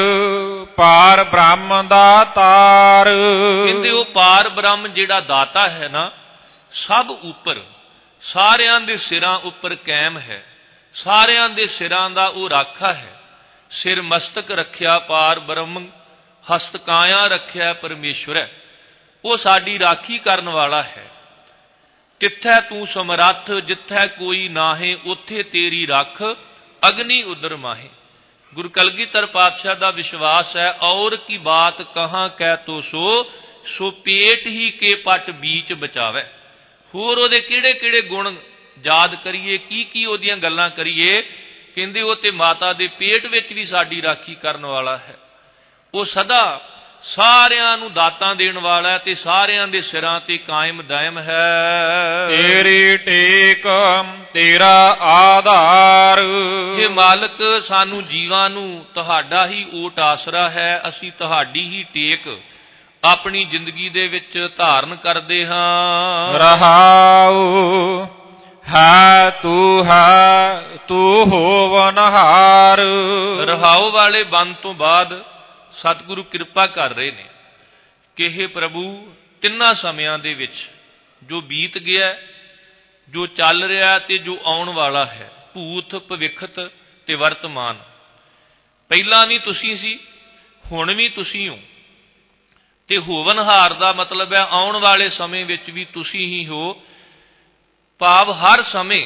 ਪਾਰ ਬ੍ਰਹਮ ਦਾ ਤਾਰ। ਕਹਿੰਦੇ ਉਹ ਪਾਰ ਬ੍ਰਹਮ ਜਿਹੜਾ ਦਾਤਾ ਹੈ ਨਾ, ਸਭ ਉੱਪਰ, ਸਾਰਿਆਂ ਦੇ ਸਿਰਾਂ ਉੱਪਰ ਕਾਇਮ ਹੈ, ਸਾਰਿਆਂ ਦੇ ਸਿਰਾਂ ਦਾ ਉਹ ਰਾਖਾ ਹੈ। ਸਿਰ ਮਸਤਕ ਰੱਖਿਆ ਪਾਰ ਬ੍ਰਹਮ, ਹਸਤ ਕਾਇਆ ਰੱਖਿਆ ਪਰਮੇਸ਼ਵਰ ਹੈ। ਉਹ ਸਾਡੀ ਰਾਖੀ ਕਰਨ ਵਾਲਾ ਹੈ। ਤਿੱਥੈ ਤੂੰ ਸਮਰੱਥ, ਜਿੱਥੈ ਕੋਈ ਨਾਹੇ, ਉੱਥੇ ਤੇਰੀ ਰੱਖ ਅਗਨੀ ਉਦਰ ਮਾਹੇ। ਗੁਰੂ ਕਲਗੀਧਰ ਪਾਤਸ਼ਾਹ ਦਾ ਵਿਸ਼ਵਾਸ ਹੈ, ਔਰ ਕੀ ਬਾਤ ਕਹਾਂ ਕਹਿ ਤੋ ਸੋ ਪੇਟ ਹੀ ਕੇ ਪਟ ਬੀਚ ਬਚਾਵੇ। ਹੋਰ ਉਹਦੇ ਕਿਹੜੇ ਕਿਹੜੇ ਗੁਣ ਯਾਦ ਕਰੀਏ, ਕੀ ਕੀ ਉਹਦੀਆਂ ਗੱਲਾਂ ਕਰੀਏ। ਕਹਿੰਦੇ ਉਹ ਤੇ ਮਾਤਾ ਦੇ ਪੇਟ ਵਿੱਚ ਵੀ ਸਾਡੀ ਰਾਖੀ ਕਰਨ ਵਾਲਾ ਹੈ। ਉਹ ਸਦਾ ਸਾਰਿਆਂ ਨੂੰ ਦਾਤਾਂ ਦੇਣ ਵਾਲਾ ਤੇ ਸਾਰਿਆਂ ਦੇ ਸਿਰਾਂ ਤੇ ਕਾਇਮ ਦਾਇਮ ਹੈ। ਤੇਰੀ ਟੇਕ ਤੇਰਾ ਆਧਾਰ। हे ਮਾਲਕ, ਸਾਨੂੰ ਜੀਵਾਂ ਨੂੰ ਤੁਹਾਡਾ ਹੀ ਓਟ ਆਸਰਾ ਹੈ। ਅਸੀਂ ਤੁਹਾਡੀ ਹੀ ਟੇਕ ਆਪਣੀ ਜ਼ਿੰਦਗੀ ਦੇ ਵਿੱਚ ਧਾਰਨ ਕਰਦੇ ਹਾਂ। ਰਹਾਉ ਹੈ ਤੂੰ ਹੋਵਨਹਾਰ। ਰਹਾਉ ਵਾਲੇ ਬੰਦ ਤੋਂ ਬਾਅਦ ਸਤਿਗੁਰੂ ਕਿਰਪਾ ਕਰ ਰਹੇ ਨੇ ਕਿ हे ਪ੍ਰਭੂ, ਤਿੰਨਾਂ ਸਮਿਆਂ ਦੇ ਵਿੱਚ ਜੋ ਬੀਤ ਗਿਆ, ਜੋ ਚੱਲ ਰਿਹਾ ਤੇ ਜੋ ਆਉਣ ਵਾਲਾ ਹੈ, ਭੂਤ ਭਵਿੱਖਤ ਤੇ ਵਰਤਮਾਨ, ਪਹਿਲਾਂ ਵੀ ਤੁਸੀਂ ਸੀ, ਹੁਣ ਵੀ ਤੁਸੀਂ ਹੋ। ਤੇ ਹੋਵਨਹਾਰ ਦਾ ਮਤਲਬ ਹੈ ਆਉਣ ਵਾਲੇ ਸਮੇਂ ਵਿੱਚ ਵੀ ਤੁਸੀਂ ਹੀ ਹੋ। ਭਾਵ ਹਰ ਸਮੇਂ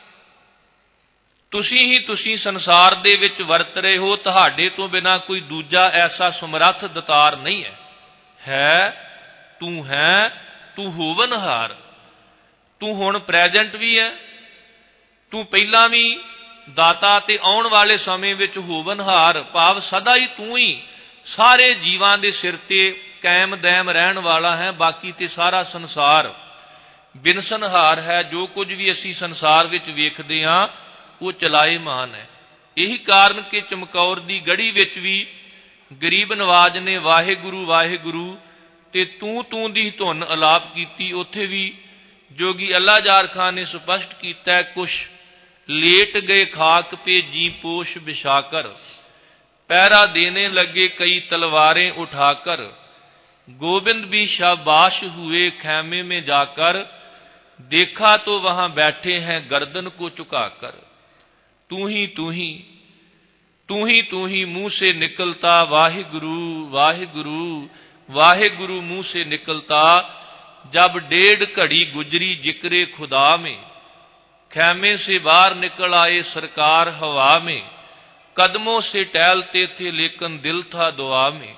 ਤੁਸੀਂ ਸੰਸਾਰ ਦੇ ਵਿੱਚ ਵਰਤ ਰਹੇ ਹੋ। ਤੁਹਾਡੇ ਤੋਂ ਬਿਨਾਂ ਕੋਈ ਦੂਜਾ ਐਸਾ ਸਮਰੱਥ ਦਤਾਰ ਨਹੀਂ ਹੈ। ਹੈ ਤੂੰ ਹੋਵਨਹਾਰ। ਤੂੰ ਹੁਣ ਪ੍ਰੈਜੈਂਟ ਵੀ ਹੈ, ਤੂੰ ਪਹਿਲਾਂ ਵੀ ਦਾਤਾ ਤੇ ਆਉਣ ਵਾਲੇ ਸਮੇਂ ਵਿੱਚ ਹੋਵਨਹਾਰ, ਭਾਵ ਸਦਾ ਹੀ ਤੂੰ ਹੀ ਸਾਰੇ ਜੀਵਾਂ ਦੇ ਸਿਰ ਤੇ ਕਾਇਮ ਦੈਮ ਰਹਿਣ ਵਾਲਾ ਹੈ। ਬਾਕੀ ਤੇ ਸਾਰਾ ਸੰਸਾਰ ਬਿਨਸਨਹਾਰ ਹੈ। ਜੋ ਕੁਝ ਵੀ ਅਸੀਂ ਸੰਸਾਰ ਵਿੱਚ ਵੇਖਦੇ ਹਾਂ ਉਹ ਚਲਾਏਮਾਨ ਹੈ। ਇਹੀ ਕਾਰਨ ਕਿ ਚਮਕੌਰ ਦੀ ਗੜੀ ਵਿੱਚ ਵੀ ਗਰੀਬ ਨਵਾਜ ਨੇ ਵਾਹਿਗੁਰੂ ਵਾਹਿਗੁਰੂ ਤੇ ਤੂੰ ਦੀ ਧੁਨ ਅਲਾਪ ਕੀਤੀ। ਉੱਥੇ ਵੀ ਜੋਗੀ ਅੱਲਾ ਜਾਰ ਖਾਨ ਨੇ ਸਪਸ਼ਟ ਕੀਤਾ, ਕੁਛ ਲੇਟ ਗਏ ਖਾਕ ਪੇ ਜੀ ਪੋਸ਼ ਬਿਛਾਕਰ, पैरा देने लगे कई तलवारें उठाकर, गोविंद भी शाबाश हुए खैमे में जाकर, देखा तो वहां बैठे हैं गर्दन को झुकाकर। तू ही तू ही तू ही तू ही मुंह से निकलता वाहिगुरु वाहिगुरु वाहिगुरु मुंह से निकलता, जब 1.5 घड़ी गुजरी जिक्रे खुदा में, खैमे से बाहर निकल आए सरकार हवा में, कदमों से टहलते थे लेकिन दिल था दुआ में।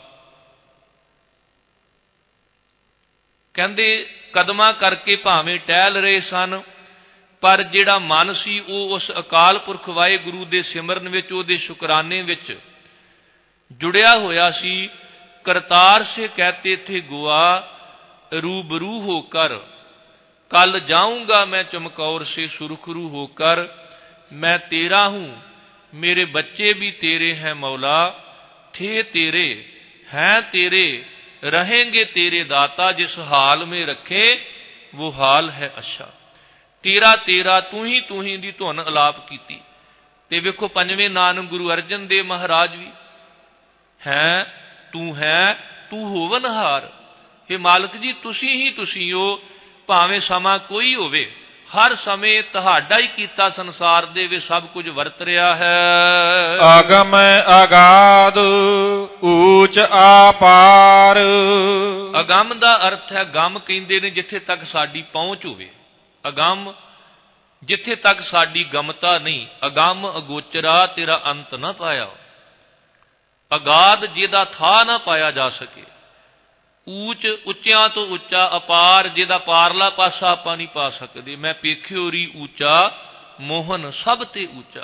कहंदे कदमां करके भावें टहल रहे सन, पर जिहड़ा मन सी वो उस अकाल पुरख वाहिगुरू दे सिमरन विच, उहदे शुकराने विच जुड़िया होया सी। करतार से कहते थे गोआ रूबरू होकर, कल जाऊंगा मैं चमकौर से सुरखरू होकर, मैं तेरा हूं मेरे बच्चे भी तेरे हैं मौला, थे तेरे हैं तेरे रहेंगे तेरे दाता, जिस हाल में रखे वो हाल है अच्छा। तेरा तेरा तू ही दी धुन अलाप कीती। ते वेखो पंजवें नानक गुरु अर्जन देव महाराज भी है तू होवनहार। हे मालक जी तुसी हो, भावें समा कोई होवे, हर समय तुहाडा ही कीता संसार दे वे सब कुछ वरत रहा है। अगम अगाध ऊच आपार। अगम दा अर्थ है, गम कहंदे ने जिथे तक साडी पहुंच होवे, अगम जिथे तक साडी गमता नहीं, अगम अगोचरा तेरा अंत ना पाया, अगाध जिहदा था ना पाया जा सके, ऊच उच्चियां तो उच्चा, अपार जिहदा पारला पासा आपां नहीं पा सकदे, मैं पेखियो री ऊचा मोहन सब ते ऊचा।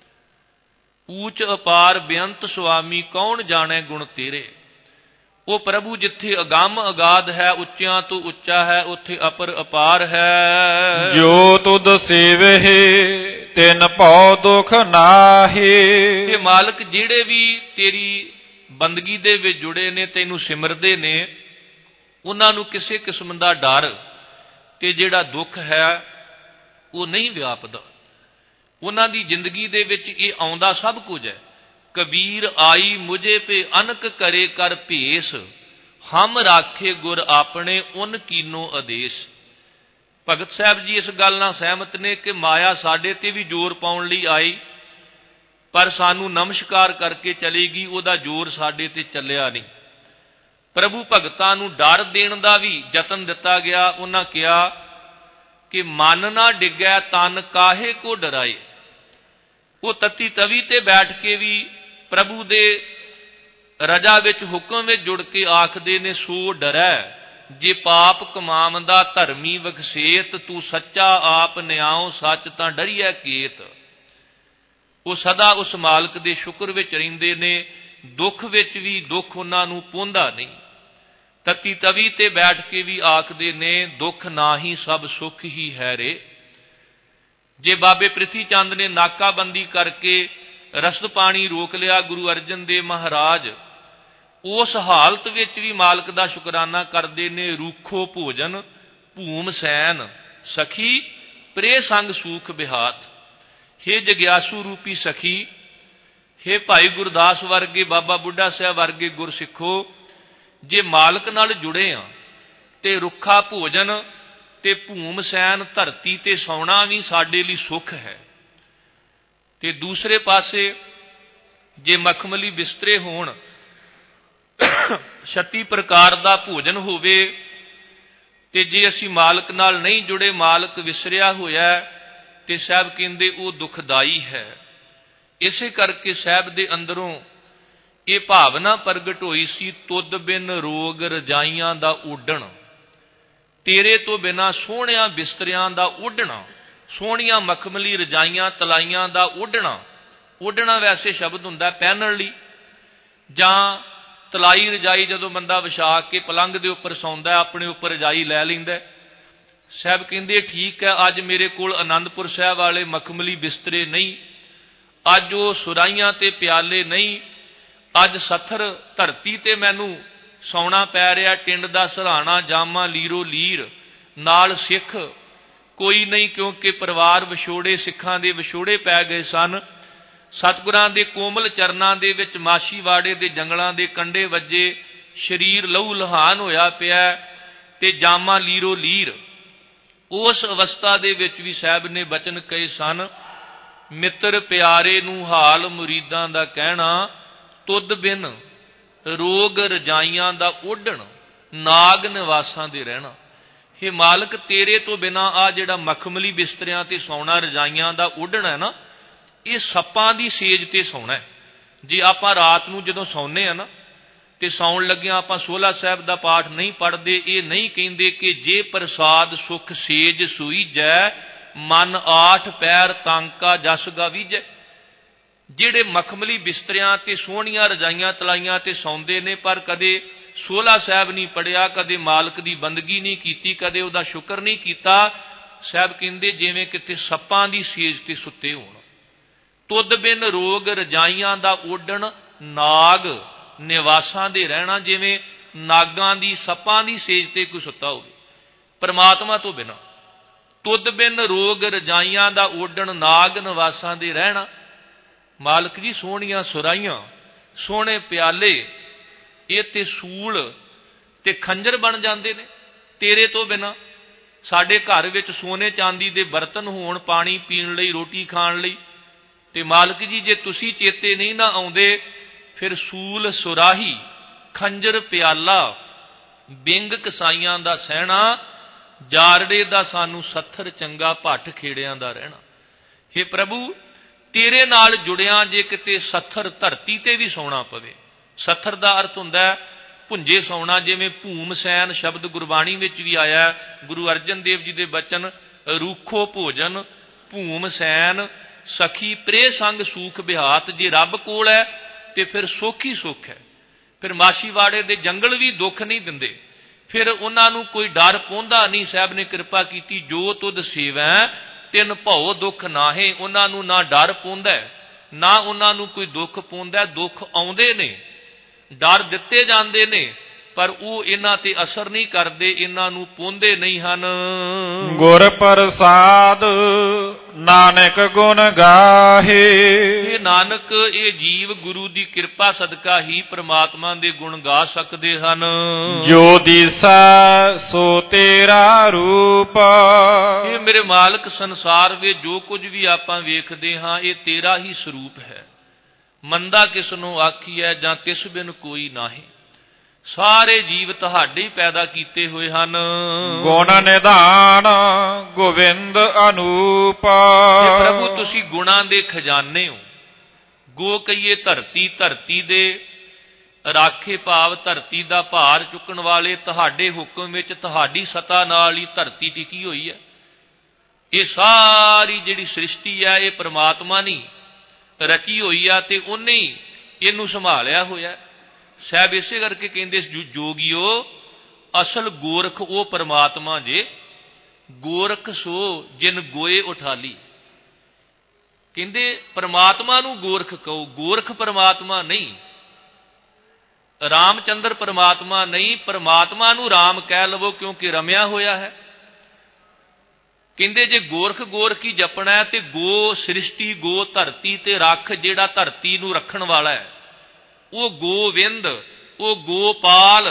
ऊच अपार बेअंत स्वामी कौन जाने गुण तेरे। वो प्रभु जिथे अगम अगाध है, उच्चियां तो उच्चा है, उथे अपर अपार है। जो तुद सेवहे तिन पौ दुख नाहे। ये मालक जिहड़े भी तेरी बंदगी दे विच जुड़े ने, तैनू सिमरदे ने, उन्हां नू किसी किस्म दा डर ते जिहड़ा दुख है वो नहीं व्यापदा। उन्हां दी जिंदगी दे विच इह आउंदा सब कुछ है। कबीर आई मुझे पे अनक करे कर भेस, हम राखे गुर अपने उन कीनो आदेश। भगत साहब जी इस गल नाल सहमत ने कि माया साडे ते भी जोर पाउण लई आई, पर सानू नमस्कार करके चलेगी, उहदा जोर साडे ते चलिया नहीं। प्रभु भगतां नू डर देण दा भी यतन दिता गया। उन्हां कहा कि मन ना डिगै तन काहे को डराए। वो तत्ती तवी ते बैठ के भी प्रभु दे रजा विच हुक्म विच जुड़ के आखदे ने, सो डरै जे पाप कमावंदा धर्मी वखसेत, तू सच्चा आप न्याओ सच तां डरिए केत। वो सदा उस मालक दे शुक्र विच रहिंदे ने, दुख विच भी दुख उन्हां नू पोंदा नहीं। तत्ती तवी ते बैठ के भी आखदे ने, दुख ना ही सब सुख ही है रे। जे बाबे प्रिथी चंद ने नाकाबंदी करके रसद पानी रोक लिया गुरु अर्जन देव महाराज, उस हालत विच भी मालक दा शुकराना करदे ने। रूखो भोजन भूम सैन सखी प्रे संग सूख बिहात। हे जग्यासू रूपी सखी, हे भाई गुरदास वर्गे, बाबा बुढ़ा साहब वर्गे गुरसिखो, जे मालक नाल जुड़े आ ते रुखा भोजन ते भूम सैन धरती ते सौना भी साडे लई सुख है। ते दूसरे पासे जे मखमली बिस्तरे होण, 36 प्रकार दा भोजन होवे, ते जे असी मालक नाल नहीं जुड़े, मालक विसरिया होया, ते साहब कहंदे वो दुखदाई है। इसे करके साहब दे अंदरों ਇਹ ਭਾਵਨਾ ਪ੍ਰਗਟ ਹੋਈ ਸੀ, ਤੁਧ ਬਿਨ ਰੋਗ ਰਜਾਈਆਂ ਦਾ ਉੱਡਣ, ਤੇਰੇ ਤੋਂ ਬਿਨਾਂ ਸੋਹਣਿਆਂ ਬਿਸਤਰਿਆਂ ਦਾ ਉੱਡਣਾ, ਸੋਹਣੀਆਂ ਮਖਮਲੀ ਰਜਾਈਆਂ ਤਲਾਈਆਂ ਦਾ ਉੱਡਣਾ। ਉੱਡਣਾ ਵੈਸੇ ਸ਼ਬਦ ਹੁੰਦਾ ਪਹਿਨਣ ਲਈ, ਜਾਂ ਤਲਾਈ ਰਜਾਈ ਜਦੋਂ ਬੰਦਾ ਵਿਛਾ ਕੇ ਪਲੰਘ ਦੇ ਉੱਪਰ ਸੌਂਦਾ, ਆਪਣੇ ਉੱਪਰ ਰਜਾਈ ਲੈ ਲੈਂਦਾ। ਸਾਹਿਬ ਕਹਿੰਦੇ ਠੀਕ ਹੈ, ਅੱਜ ਮੇਰੇ ਕੋਲ ਆਨੰਦਪੁਰ ਸਾਹਿਬ ਵਾਲੇ ਮਖਮਲੀ ਬਿਸਤਰੇ ਨਹੀਂ, ਅੱਜ ਉਹ ਸੁਰਾਈਆਂ ਤੇ ਪਿਆਲੇ ਨਹੀਂ, ਅੱਜ ਸੱਥਰ ਧਰਤੀ ਤੇ ਮੈਨੂੰ ਸੌਣਾ ਪੈ ਰਿਹਾ, ਟਿੰਡ ਦਾ ਸਰਾਣਾ ਜਾਮਾ ਲੀਰੋ ਲੀਰ, ਨਾਲ ਸਿੱਖ ਕੋਈ ਨਹੀਂ, ਕਿਉਂਕਿ ਪਰਿਵਾਰ ਵਿਛੋੜੇ, ਸਿੱਖਾਂ ਦੇ ਵਿਛੋੜੇ ਪੈ ਗਏ ਸਨ। ਸਤਿਗੁਰਾਂ ਦੇ ਕੋਮਲ ਚਰਨਾਂ ਦੇ ਵਿੱਚ ਮਾਛੀਵਾੜੇ ਦੇ ਜੰਗਲਾਂ ਦੇ ਕੰਢੇ ਵੱਜੇ, ਸਰੀਰ ਲਹੂ ਲਹਾਨ ਹੋਇਆ ਪਿਆ ਤੇ ਜਾਮਾ ਲੀਰੋ ਲੀਰ। ਉਸ ਅਵਸਥਾ ਦੇ ਵਿੱਚ ਵੀ ਸਾਹਿਬ ਨੇ ਬਚਨ ਕਹੇ ਸਨ, ਮਿੱਤਰ ਪਿਆਰੇ ਨੂੰ ਹਾਲ ਮੁਰੀਦਾਂ ਦਾ ਕਹਿਣਾ, ਤੁਧ ਬਿਨ ਰੋਗ ਰਜਾਈਆਂ ਦਾ ਉੱਡਣ, ਨਾਗ ਨਿਵਾਸਾਂ ਦੇ ਰਹਿਣਾ। हे ਮਾਲਕ, ਤੇਰੇ ਤੋਂ ਬਿਨਾਂ ਆ ਜਿਹੜਾ ਮਖਮਲੀ ਬਿਸਤਰਿਆਂ ਤੇ ਸੌਣਾ, ਰਜਾਈਆਂ ਦਾ ਉੱਡਣਾ ਹੈ ਨਾ, ਇਹ ਸੱਪਾਂ ਦੀ ਸੇਜ ਤੇ ਸੌਣਾ ਹੈ। ਜੇ ਆਪਾਂ ਰਾਤ ਨੂੰ ਜਦੋਂ ਸੌਂਦੇ ਆ ਨਾ ਤੇ ਸੌਣ ਲੱਗਿਆਂ ਆਪਾਂ ਸੋਹਲਾ ਸਾਹਿਬ ਦਾ ਪਾਠ ਨਹੀਂ ਪੜ੍ਹਦੇ, ਇਹ ਨਹੀਂ ਕਹਿੰਦੇ ਕਿ ਜੇ ਪ੍ਰਸਾਦ ਸੁਖ ਸੇਜ ਸੂਈਜੈ, ਮਨ ਆਠ ਪੈਰ ਤਾਂਕਾ ਜਸ ਗਾਵੀਜੈ। ਜਿਹੜੇ ਮਖਮਲੀ ਬਿਸਤਰਿਆਂ ਤੇ ਸੋਹਣੀਆਂ ਰਜਾਈਆਂ ਤਲਾਈਆਂ ਤੇ ਸੌਂਦੇ ਨੇ, ਪਰ ਕਦੇ ਸੋਹਲਾ ਸਾਹਿਬ ਨਹੀਂ ਪੜਿਆ, ਕਦੇ ਮਾਲਕ ਦੀ ਬੰਦਗੀ ਨਹੀਂ ਕੀਤੀ, ਕਦੇ ਉਹਦਾ ਸ਼ੁਕਰ ਨਹੀਂ ਕੀਤਾ, ਸਾਹਿਬ ਕਹਿੰਦੇ ਜਿਵੇਂ ਕਿਤੇ ਸੱਪਾਂ ਦੀ ਸੇਜ ਤੇ ਸੁੱਤੇ ਹੋਣ। ਤੁਧ ਬਿਨ ਰੋਗ ਰਜਾਈਆਂ ਦਾ ਉੱਡਣ, ਨਾਗ ਨਿਵਾਸਾਂ ਦੇ ਰਹਿਣਾ, ਜਿਵੇਂ ਨਾਗਾਂ ਦੀ ਸੱਪਾਂ ਦੀ ਸੇਜ ਤੇ ਕੋਈ ਸੁੱਤਾ ਹੋਵੇ ਪਰਮਾਤਮਾ ਤੋਂ ਬਿਨਾਂ। ਤੁਧ ਬਿਨ ਰੋਗ ਰਜਾਈਆਂ ਦਾ ਉੱਡਣ, ਨਾਗ ਨਿਵਾਸਾਂ ਦੇ ਰਹਿਣਾ। ਮਾਲਕ ਜੀ, ਸੋਹਣੀਆਂ ਸੁਰਾਈਆਂ, ਸੋਹਣੇ ਪਿਆਲੇ, ਇਹ ਤੇ ਸੂਲ ਤੇ ਖੰਜਰ ਬਣ ਜਾਂਦੇ ਨੇ ਤੇਰੇ ਤੋਂ ਬਿਨਾਂ। ਸਾਡੇ ਘਰ ਵਿੱਚ ਸੋਨੇ ਚਾਂਦੀ ਦੇ ਬਰਤਨ ਹੋਣ ਪਾਣੀ ਪੀਣ ਲਈ, ਰੋਟੀ ਖਾਣ ਲਈ, ਤੇ ਮਾਲਕ ਜੀ ਜੇ ਤੁਸੀਂ ਚੇਤੇ ਨਹੀਂ ਨਾ ਆਉਂਦੇ, ਫਿਰ ਸੂਲ ਸੁਰਾਹੀ ਖੰਜਰ ਪਿਆਲਾ ਬਿੰਗ ਕਸਾਈਆਂ ਦਾ ਸਹਿਣਾ, ਜਾਰੜੇ ਦਾ ਸਾਨੂੰ ਸੱਥਰ ਚੰਗਾ ਭੱਠ ਖੇੜਿਆਂ ਦਾ ਰਹਿਣਾ। ਹੇ ਪ੍ਰਭੂ, ਤੇਰੇ ਨਾਲ ਜੁੜਿਆਂ ਜੇ ਕਿਤੇ ਸੱਥਰ ਧਰਤੀ ਤੇ ਵੀ ਸੌਣਾ ਪਵੇ, ਸੱਥਰ ਦਾ ਅਰਥ ਹੁੰਦਾ ਭੁੰਜੇ ਸੌਣਾ, ਜਿਵੇਂ ਭੂਮ ਸੈਨ ਸ਼ਬਦ ਗੁਰਬਾਣੀ ਵਿੱਚ ਵੀ ਆਇਆ। ਗੁਰੂ ਅਰਜਨ ਦੇਵ ਜੀ ਦੇ ਬਚਨ, ਰੂਖੋ ਭੋਜਨ ਭੂਮ ਸੈਨ ਸਖੀ ਪ੍ਰੇ ਸੰਗ ਸੂਖ ਬਿਹਾਤ। ਜੇ ਰੱਬ ਕੋਲ ਹੈ ਤੇ ਫਿਰ ਸੁੱਖ ਹੀ ਸੁੱਖ ਹੈ। ਫਿਰ ਮਾਛੀਵਾੜੇ ਦੇ ਜੰਗਲ ਵੀ ਦੁੱਖ ਨਹੀਂ ਦਿੰਦੇ, ਫਿਰ ਉਹਨਾਂ ਨੂੰ ਕੋਈ ਡਰ ਪਹੁੰਚਦਾ ਨਹੀਂ। ਸਾਹਿਬ ਨੇ ਕਿਰਪਾ ਕੀਤੀ, ਜੋ ਤੁਧ ਸੇਵੈ ਤਿਨ ਭਉ ਦੁੱਖ ਨਾਹੇ। ਉਹਨਾਂ ਨੂੰ ਨਾ ਡਰ ਪਹੁੰਚਦਾ, ਨਾ ਉਹਨਾਂ ਨੂੰ ਕੋਈ ਦੁੱਖ ਪਹੁੰਚਦਾ। ਦੁੱਖ ਆਉਂਦੇ ਨੇ, ਡਰ ਦਿੱਤੇ ਜਾਂਦੇ ਨੇ, ਪਰ ਉਹ ਇਹਨਾਂ ਤੇ ਅਸਰ ਨਹੀਂ ਕਰਦੇ, ਇਹਨਾਂ ਨੂੰ ਪਹੁੰਚਦੇ ਨਹੀਂ ਹਨ। ਗੁਰ ਪ੍ਰਸਾਦ ਨਾਨਕ ਗੁਣ ਗਾਹੇ। ਇਹ ਨਾਨਕ, ਇਹ ਜੀਵ ਗੁਰੂ ਦੀ ਕਿਰਪਾ ਸਦਕਾ ਹੀ ਪ੍ਰਮਾਤਮਾ ਦੇ ਗੁਣ ਗਾ ਸਕਦੇ ਹਨ। ਜੋ ਦੀਸੈ ਸੋ ਤੇਰਾ ਰੂਪ। ਇਹ ਮੇਰੇ ਮਾਲਕ, ਸੰਸਾਰ ਵਿੱਚ ਜੋ ਕੁਝ ਵੀ ਆਪਾਂ ਵੇਖਦੇ ਹਾਂ, ਇਹ ਤੇਰਾ ਹੀ ਸਰੂਪ ਹੈ। ਮੰਦਾ ਕਿਸ ਨੂੰ ਆਖੀਐ, ਜਾਂ ਤਿਸ ਬਿਨ ਕੋਈ ਨਾਹੀ। ਸਾਰੇ ਜੀਵ ਤੁਹਾਡੇ ਹੀ ਪੈਦਾ ਕੀਤੇ ਹੋਏ ਹਨ। ਗੁਣ ਨਿਧਾਨ ਗੋਬਿੰਦ ਅਨੂਪ। ਪ੍ਰਭੂ, ਤੁਸੀਂ ਗੁਣਾਂ ਦੇ ਖਜ਼ਾਨੇ ਹੋ। ਗੋ ਕਹੀਏ ਧਰਤੀ, ਧਰਤੀ ਦੇ ਰਾਖੇ ਭਾਵ ਧਰਤੀ ਦਾ ਭਾਰ ਚੁੱਕਣ ਵਾਲੇ, ਤੁਹਾਡੇ ਹੁਕਮ ਵਿੱਚ, ਤੁਹਾਡੀ ਸਤਾ ਨਾਲ ਹੀ ਧਰਤੀ ਟਿਕੀ ਹੋਈ ਹੈ। ਇਹ ਸਾਰੀ ਜਿਹੜੀ ਸ੍ਰਿਸ਼ਟੀ ਹੈ, ਇਹ ਪ੍ਰਮਾਤਮਾ ਨੇ ਰਚੀ ਹੋਈ ਆ ਤੇ ਉਹਨੇ ਹੀ ਇਹਨੂੰ ਸੰਭਾਲਿਆ ਹੋਇਆ। ਸਾਹਿਬ ਇਸੇ ਕਰਕੇ ਕਹਿੰਦੇ ਜੋਗੀਓ, ਅਸਲ ਗੋਰਖ ਉਹ ਪ੍ਰਮਾਤਮਾ ਜੇ, ਗੋਰਖ ਸੋ ਜਿਨ ਗੋਏ ਉਠਾਲੀ। ਕਹਿੰਦੇ ਪ੍ਰਮਾਤਮਾ ਨੂੰ ਗੋਰਖ ਕਹੋ, ਗੋਰਖ ਪ੍ਰਮਾਤਮਾ ਨਹੀਂ, ਰਾਮਚੰਦਰ ਪ੍ਰਮਾਤਮਾ ਨਹੀਂ, ਪ੍ਰਮਾਤਮਾ ਨੂੰ ਰਾਮ ਕਹਿ ਲਵੋ ਕਿਉਂਕਿ ਰਮਿਆ ਹੋਇਆ ਹੈ। ਕਹਿੰਦੇ ਜੇ ਗੋਰਖ ਗੋਰਖ ਹੀ ਜਪਣਾ ਹੈ ਤੇ ਗੋ ਸ੍ਰਿਸ਼ਟੀ, ਗੋ ਧਰਤੀ ਤੇ ਰੱਖ, ਜਿਹੜਾ ਧਰਤੀ ਨੂੰ ਰੱਖਣ ਵਾਲਾ ਹੈ, ਉਹ ਗੋਵਿੰਦ, ਉਹ ਗੋਪਾਲ।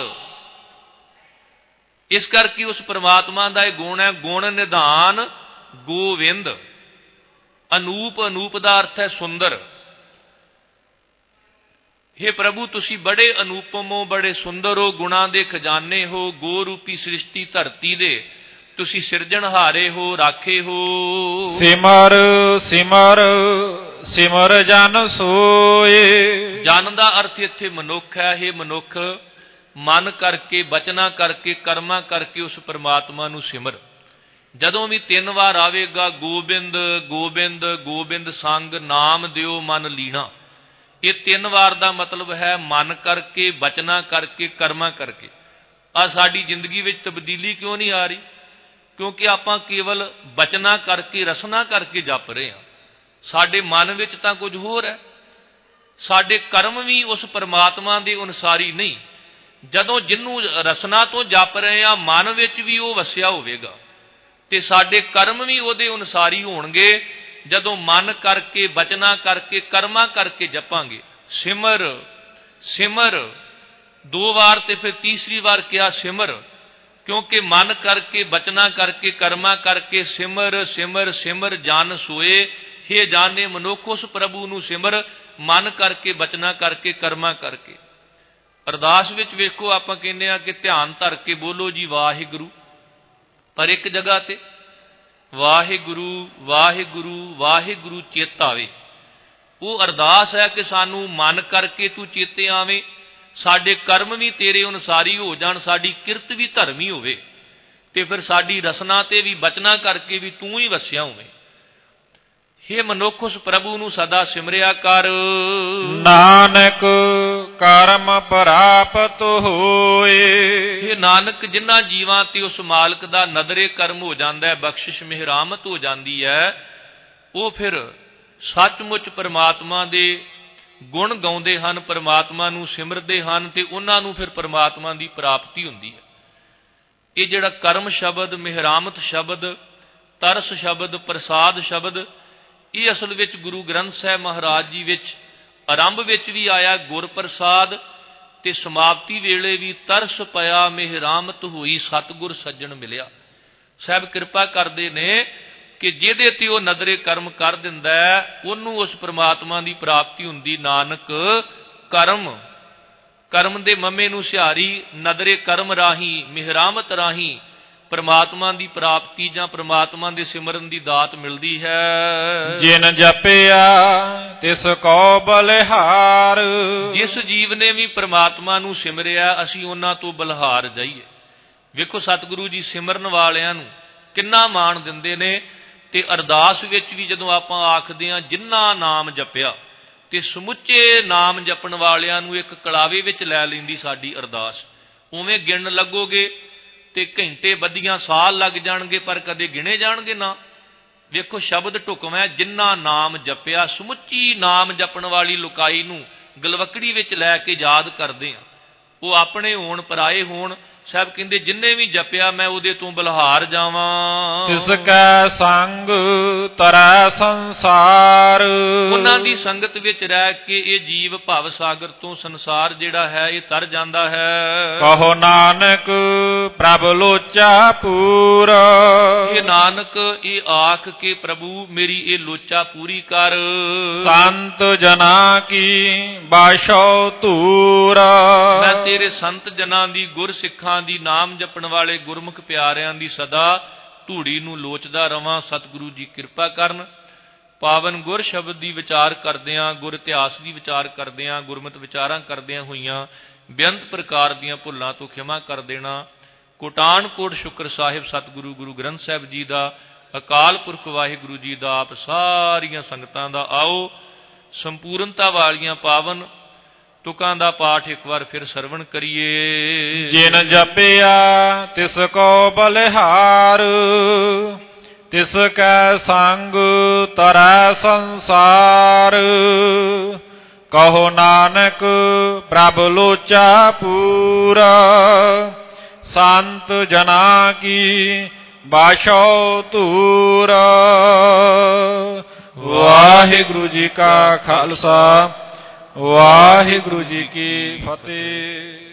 ਇਸ ਕਰਕੇ ਉਸ ਪ੍ਰਮਾਤਮਾ ਦਾ ਇਹ ਗੁਣ ਹੈ, ਗੁਣ ਨਿਧਾਨ ਗੋਵਿੰਦ। ਅਨੂਪ, ਅਨੂਪ ਦਾ ਅਰਥ ਹੈ ਸੁੰਦਰ। हे ਪ੍ਰਭੂ, ਤੁਸੀਂ ਬੜੇ ਅਨੂਪਮ ਹੋ, ਬੜੇ ਸੁੰਦਰ ਹੋ, ਗੁਣਾਂ ਦੇ ਖਜ਼ਾਨੇ ਹੋ। ਗੋ ਰੂਪੀ ਸ੍ਰਿਸ਼ਟੀ ਧਰਤੀ ਦੇ ਤੁਸੀਂ ਸਿਰਜਣਹਾਰੇ ਹੋ, ਰਾਖੇ ਹੋ। ਸਿਮਰ ਸਿਮਰ ਸਿਮਰ ਜਨ ਸੋਏ। ਜਨ ਦਾ ਅਰਥ ਇੱਥੇ ਮਨੁੱਖ ਹੈ। ਇਹ ਮਨੁੱਖ ਮਨ ਕਰਕੇ, ਬਚਨਾ ਕਰਕੇ, ਕਰਮਾਂ ਕਰਕੇ ਉਸ ਪਰਮਾਤਮਾ ਨੂੰ ਸਿਮਰ। ਜਦੋਂ ਵੀ 3 ਵਾਰ ਆਵੇਗਾ ਗੋਬਿੰਦ ਗੋਬਿੰਦ ਗੋਬਿੰਦ ਸੰਗ ਨਾਮ ਦਿਓ ਮਨ ਲੀਣਾ, ਇਹ 3 ਵਾਰ ਦਾ ਮਤਲਬ ਹੈ ਮਨ ਕਰਕੇ, ਬਚਨਾ ਕਰਕੇ, ਕਰਮਾਂ ਕਰਕੇ। ਆ ਸਾਡੀ ਜ਼ਿੰਦਗੀ ਵਿੱਚ ਤਬਦੀਲੀ ਕਿਉਂ ਨਹੀਂ ਆ ਰਹੀ? ਕਿਉਂਕਿ ਆਪਾਂ ਕੇਵਲ ਬਚਨਾ ਕਰਕੇ, ਰਸਨਾ ਕਰਕੇ ਜਪ ਰਹੇ ਹਾਂ। ਸਾਡੇ ਮਨ ਵਿੱਚ ਤਾਂ ਕੁਝ ਹੋਰ ਹੈ। ਸਾਡੇ ਕਰਮ ਵੀ ਉਸ ਪਰਮਾਤਮਾ ਦੇ ਅਨੁਸਾਰੀ ਨਹੀਂ। ਜਦੋਂ ਜਿਹਨੂੰ ਰਸਨਾ ਤੋਂ ਜਪ ਰਹੇ ਹਾਂ, ਮਨ ਵਿੱਚ ਵੀ ਉਹ ਵਸਿਆ ਹੋਵੇਗਾ ਤੇ ਸਾਡੇ ਕਰਮ ਵੀ ਉਹਦੇ ਅਨੁਸਾਰੀ ਹੋਣਗੇ। ਜਦੋਂ ਮਨ ਕਰਕੇ, ਬਚਨਾ ਕਰਕੇ, ਕਰਮਾਂ ਕਰਕੇ ਜਪਾਂਗੇ। ਸਿਮਰ ਸਿਮਰ 2 ਵਾਰ ਤੇ ਫਿਰ ਤੀਸਰੀ ਵਾਰ ਕਿਹਾ ਸਿਮਰ, ਕਿਉਂਕਿ ਮਨ ਕਰਕੇ, ਬਚਨਾ ਕਰਕੇ, ਕਰਮਾਂ ਕਰਕੇ ਸਿਮਰ ਸਿਮਰ ਸਿਮਰ ਜਨ ਸੋਏ। ਹੇ ਜਾਣੇ ਮਨੁੱਖ ਉਸ ਪ੍ਰਭੂ ਨੂੰ ਸਿਮਰ, ਮਨ ਕਰਕੇ, ਬਚਨਾ ਕਰਕੇ, ਕਰਮਾਂ ਕਰਕੇ। ਅਰਦਾਸ ਵਿੱਚ ਵੇਖੋ ਆਪਾਂ ਕਹਿੰਦੇ ਆ ਕਿ ਧਿਆਨ ਧਰ ਕੇ ਬੋਲੋ ਜੀ ਵਾਹਿਗੁਰੂ, ਪਰ ਇੱਕ ਜਗ੍ਹਾ ਤੇ ਵਾਹਿਗੁਰੂ ਵਾਹਿਗੁਰੂ ਵਾਹਿਗੁਰੂ ਚੇਤਾ ਆਵੇ। ਉਹ ਅਰਦਾਸ ਹੈ ਕਿ ਸਾਨੂੰ ਮਨ ਕਰਕੇ ਤੂੰ ਚੇਤੇ ਆਵੇਂ, ਸਾਡੇ ਕਰਮ ਵੀ ਤੇਰੇ ਅਨੁਸਾਰੀ ਹੋ ਜਾਣ, ਸਾਡੀ ਕਿਰਤ ਵੀ ਧਰਮੀ ਹੋਵੇ ਤੇ ਫਿਰ ਸਾਡੀ ਰਸਨਾ ਤੇ ਵੀ, ਬਚਨਾ ਕਰਕੇ ਵੀ ਤੂੰ ਹੀ ਵਸਿਆ ਹੋਵੇਂ। ਹੇ ਮਨੁੱਖ ਉਸ ਪ੍ਰਭੂ ਨੂੰ ਸਦਾ ਸਿਮਰਿਆ ਕਰ। ਨਾਨਕ ਕਰਮ ਪ੍ਰਾਪਤ ਹੋਏ। ਇਹ ਨਾਨਕ ਜਿਨ੍ਹਾਂ ਜੀਵਾਂ ਤੇ ਉਸ ਮਾਲਕ ਦਾ ਨਦਰੇ ਕਰਮ ਹੋ ਜਾਂਦਾ ਹੈ, ਬਖਸ਼ਿਸ਼ ਮਿਹਰਾਮਤ ਹੋ ਜਾਂਦੀ ਹੈ, ਉਹ ਫਿਰ ਸੱਚਮੁੱਚ ਪਰਮਾਤਮਾ ਦੇ ਗੁਣ ਗਾਉਂਦੇ ਹਨ, ਪਰਮਾਤਮਾ ਨੂੰ ਸਿਮਰਦੇ ਹਨ ਤੇ ਉਹਨਾਂ ਨੂੰ ਫਿਰ ਪਰਮਾਤਮਾ ਦੀ ਪ੍ਰਾਪਤੀ ਹੁੰਦੀ ਹੈ। ਇਹ ਜਿਹੜਾ ਕਰਮ ਸ਼ਬਦ, ਮਿਹਰਾਮਤ ਸ਼ਬਦ, ਤਰਸ ਸ਼ਬਦ, ਪ੍ਰਸਾਦ ਸ਼ਬਦ, ਇਹ ਅਸਲ ਵਿੱਚ ਗੁਰੂ ਗ੍ਰੰਥ ਸਾਹਿਬ ਮਹਾਰਾਜ ਜੀ ਵਿੱਚ ਆਰੰਭ ਵਿੱਚ ਵੀ ਆਇਆ ਗੁਰ ਪ੍ਰਸਾਦ ਤੇ ਸਮਾਪਤੀ ਵੇਲੇ ਵੀ ਤਰਸ ਪਿਆ ਮਿਹਰਾਮਤ ਹੋਈ ਸਤਿਗੁਰ ਸੱਜਣ ਮਿਲਿਆ। ਸਾਹਿਬ ਕਿਰਪਾ ਕਰਦੇ ਨੇ ਕਿ ਜਿਹਦੇ ਤੇ ਉਹ ਨਦਰੇ ਕਰਮ ਕਰ ਦਿੰਦਾ ਉਹਨੂੰ ਉਸ ਪਰਮਾਤਮਾ ਦੀ ਪ੍ਰਾਪਤੀ ਹੁੰਦੀ। ਨਾਨਕ ਕਰਮ ਦੇ ਮਮੇ ਨੂੰ ਸਿਹਾਰੀ ਨਦਰੇ ਕਰਮ ਰਾਹੀਂ, ਮਿਹਰਾਮਤ ਰਾਹੀਂ ਪਰਮਾਤਮਾ ਦੀ ਪ੍ਰਾਪਤੀ ਜਾਂ ਪਰਮਾਤਮਾ ਦੇ ਸਿਮਰਨ ਦੀ ਦਾਤ ਮਿਲਦੀ ਹੈ। ਜਿਨ ਜਪਿਆ ਤਿਸ ਕੋ ਬਲਿਹਾਰ। ਜਿਸ ਜੀਵ ਨੇ ਵੀ ਪਰਮਾਤਮਾ ਨੂੰ ਸਿਮਰਿਆ, ਅਸੀਂ ਉਹਨਾਂ ਤੋਂ ਬਲਿਹਾਰ ਜਾਈਏ। ਵੇਖੋ ਸਤਿਗੁਰੂ ਜੀ ਸਿਮਰਨ ਵਾਲਿਆਂ ਨੂੰ ਕਿੰਨਾ ਮਾਣ ਦਿੰਦੇ ਨੇ। ਤੇ ਅਰਦਾਸ ਵਿੱਚ ਵੀ ਜਦੋਂ ਆਪਾਂ ਆਖਦੇ ਹਾਂ ਜਿਨ੍ਹਾਂ ਨਾਮ ਜਪਿਆ, ਤੇ ਸਮੁੱਚੇ ਨਾਮ ਜਪਣ ਵਾਲਿਆਂ ਨੂੰ ਇੱਕ ਕਲਾਵੇ ਵਿੱਚ ਲੈ ਲੈਂਦੀ ਸਾਡੀ ਅਰਦਾਸ। ਉਵੇਂ ਗਿਣਨ ਲੱਗੋਗੇ ਤੇ ਘੰਟੇ ਬੱਧੀਆਂ ਸਾਲ ਲੱਗ ਜਾਣਗੇ, ਪਰ ਕਦੇ ਗਿਣੇ ਜਾਣਗੇ ਨਾ। ਵੇਖੋ ਸ਼ਬਦ ਢੁਕਵਾਂ ਹੈ, ਜਿਨ੍ਹਾਂ ਨਾਮ ਜਪਿਆ। ਸਮੁੱਚੀ ਨਾਮ ਜਪਣ ਵਾਲੀ ਲੁਕਾਈ ਨੂੰ ਗਲਵਕੜੀ ਵਿੱਚ ਲੈ ਕੇ ਯਾਦ ਕਰਦੇ ਹਾਂ। ਉਹ ਆਪਣੇ ਹੋਣ, ਪਰਾਏ ਹੋਣ, ਸਾਹਿਬ ਕਹਿੰਦੇ ਜਿੰਨੇ ਵੀ ਜਪਿਆ ਮੈਂ ਉਹਦੇ ਤੋਂ ਬਲਿਹਾਰ ਜਾਵਾਂ। ਤਿਸ ਕੈ ਸੰਗ ਤਰੈ ਸੰਸਾਰ। ਉਹਨਾਂ ਦੀ ਸੰਗਤ ਵਿੱਚ ਰਹਿ ਕੇ ਇਹ ਜੀਵ ਭਵ ਸਾਗਰ ਤੋਂ, ਸੰਸਾਰ ਜਿਹੜਾ ਹੈ, ਇਹ ਤਰ ਜਾਂਦਾ ਹੈ। ਕਹੋ ਨਾਨਕ ਪ੍ਰਭ ਲੋਚਾ ਪੂਰ। ਇਹ ਨਾਨਕ ਇਹ ਆਖ ਕੇ ਪ੍ਰਭੂ ਮੇਰੀ ਇਹ ਲੋਚਾ ਪੂਰੀ ਕਰ। ਸੰਤ ਜਨਾ ਕੀ ਬਾਸ਼ੋ ਧੂਰ। ਮੈਂ ਤੇਰੇ ਸੰਤ ਜਨਾਂ ਦੀ, ਗੁਰ ਸਿੱਖਾਂ ਦੀ, ਨਾਮ ਜਪਣ ਵਾਲੇ ਗੁਰਮੁਖ ਪਿਆਰਿਆਂ ਦੀ ਸਦਾ ਧੂੜੀ ਨੂੰ ਲੋਚਦਾ ਰਵਾਂ। ਸਤਿਗੁਰੂ ਜੀ ਕਿਰਪਾ ਕਰਨ। ਪਾਵਨ ਗੁਰ ਸ਼ਬਦ ਦੀ ਵਿਚਾਰ ਕਰਦਿਆਂ, ਗੁਰ ਇਤਿਹਾਸ ਦੀ ਵਿਚਾਰ ਕਰਦਿਆਂ, ਗੁਰਮਤਿ ਵਿਚਾਰਾਂ ਕਰਦਿਆਂ ਹੋਈਆਂ ਬੇਅੰਤ ਪ੍ਰਕਾਰ ਦੀਆਂ ਭੁੱਲਾਂ ਤੋਂ ਖਿਮਾ ਕਰ ਦੇਣਾ। ਕੋਟਾਨ ਕੋਟ ਸ਼ੁਕਰ ਸਾਹਿਬ ਸਤਿਗੁਰੂ ਗੁਰੂ ਗ੍ਰੰਥ ਸਾਹਿਬ ਜੀ ਦਾ, ਅਕਾਲ ਪੁਰਖ ਵਾਹਿਗੁਰੂ ਜੀ ਦਾ, ਆਪ ਸਾਰੀਆਂ ਸੰਗਤਾਂ ਦਾ। ਆਓ ਸੰਪੂਰਨਤਾ ਵਾਲੀਆਂ ਪਾਵਨ ਤੁਕਾਂ ਦਾ ਪਾਠ ਇੱਕ ਵਾਰ ਫਿਰ ਸਰਵਣ ਕਰੀਏ। ਜਿਨ ਜਪਿਆ ਤਿਸ ਕੋ ਬਲਿਹਾਰ। ਤਿਸ ਕੈ ਸੰਗ ਤਰੈ ਸੰਸਾਰ। ਕਹੋ ਨਾਨਕ ਪ੍ਰਭ ਲੋਚਾ ਪੂਰ। ਸੰਤ ਜਨਾ ਕੀ ਬਾਸ਼ੋ ਧੂਰ। ਵਾਹਿਗੁਰੂ ਜੀ ਕਾ ਖਾਲਸਾ, ਵਾਹਿਗੁਰੂ ਜੀ ਕੀ ਫਤਿਹ।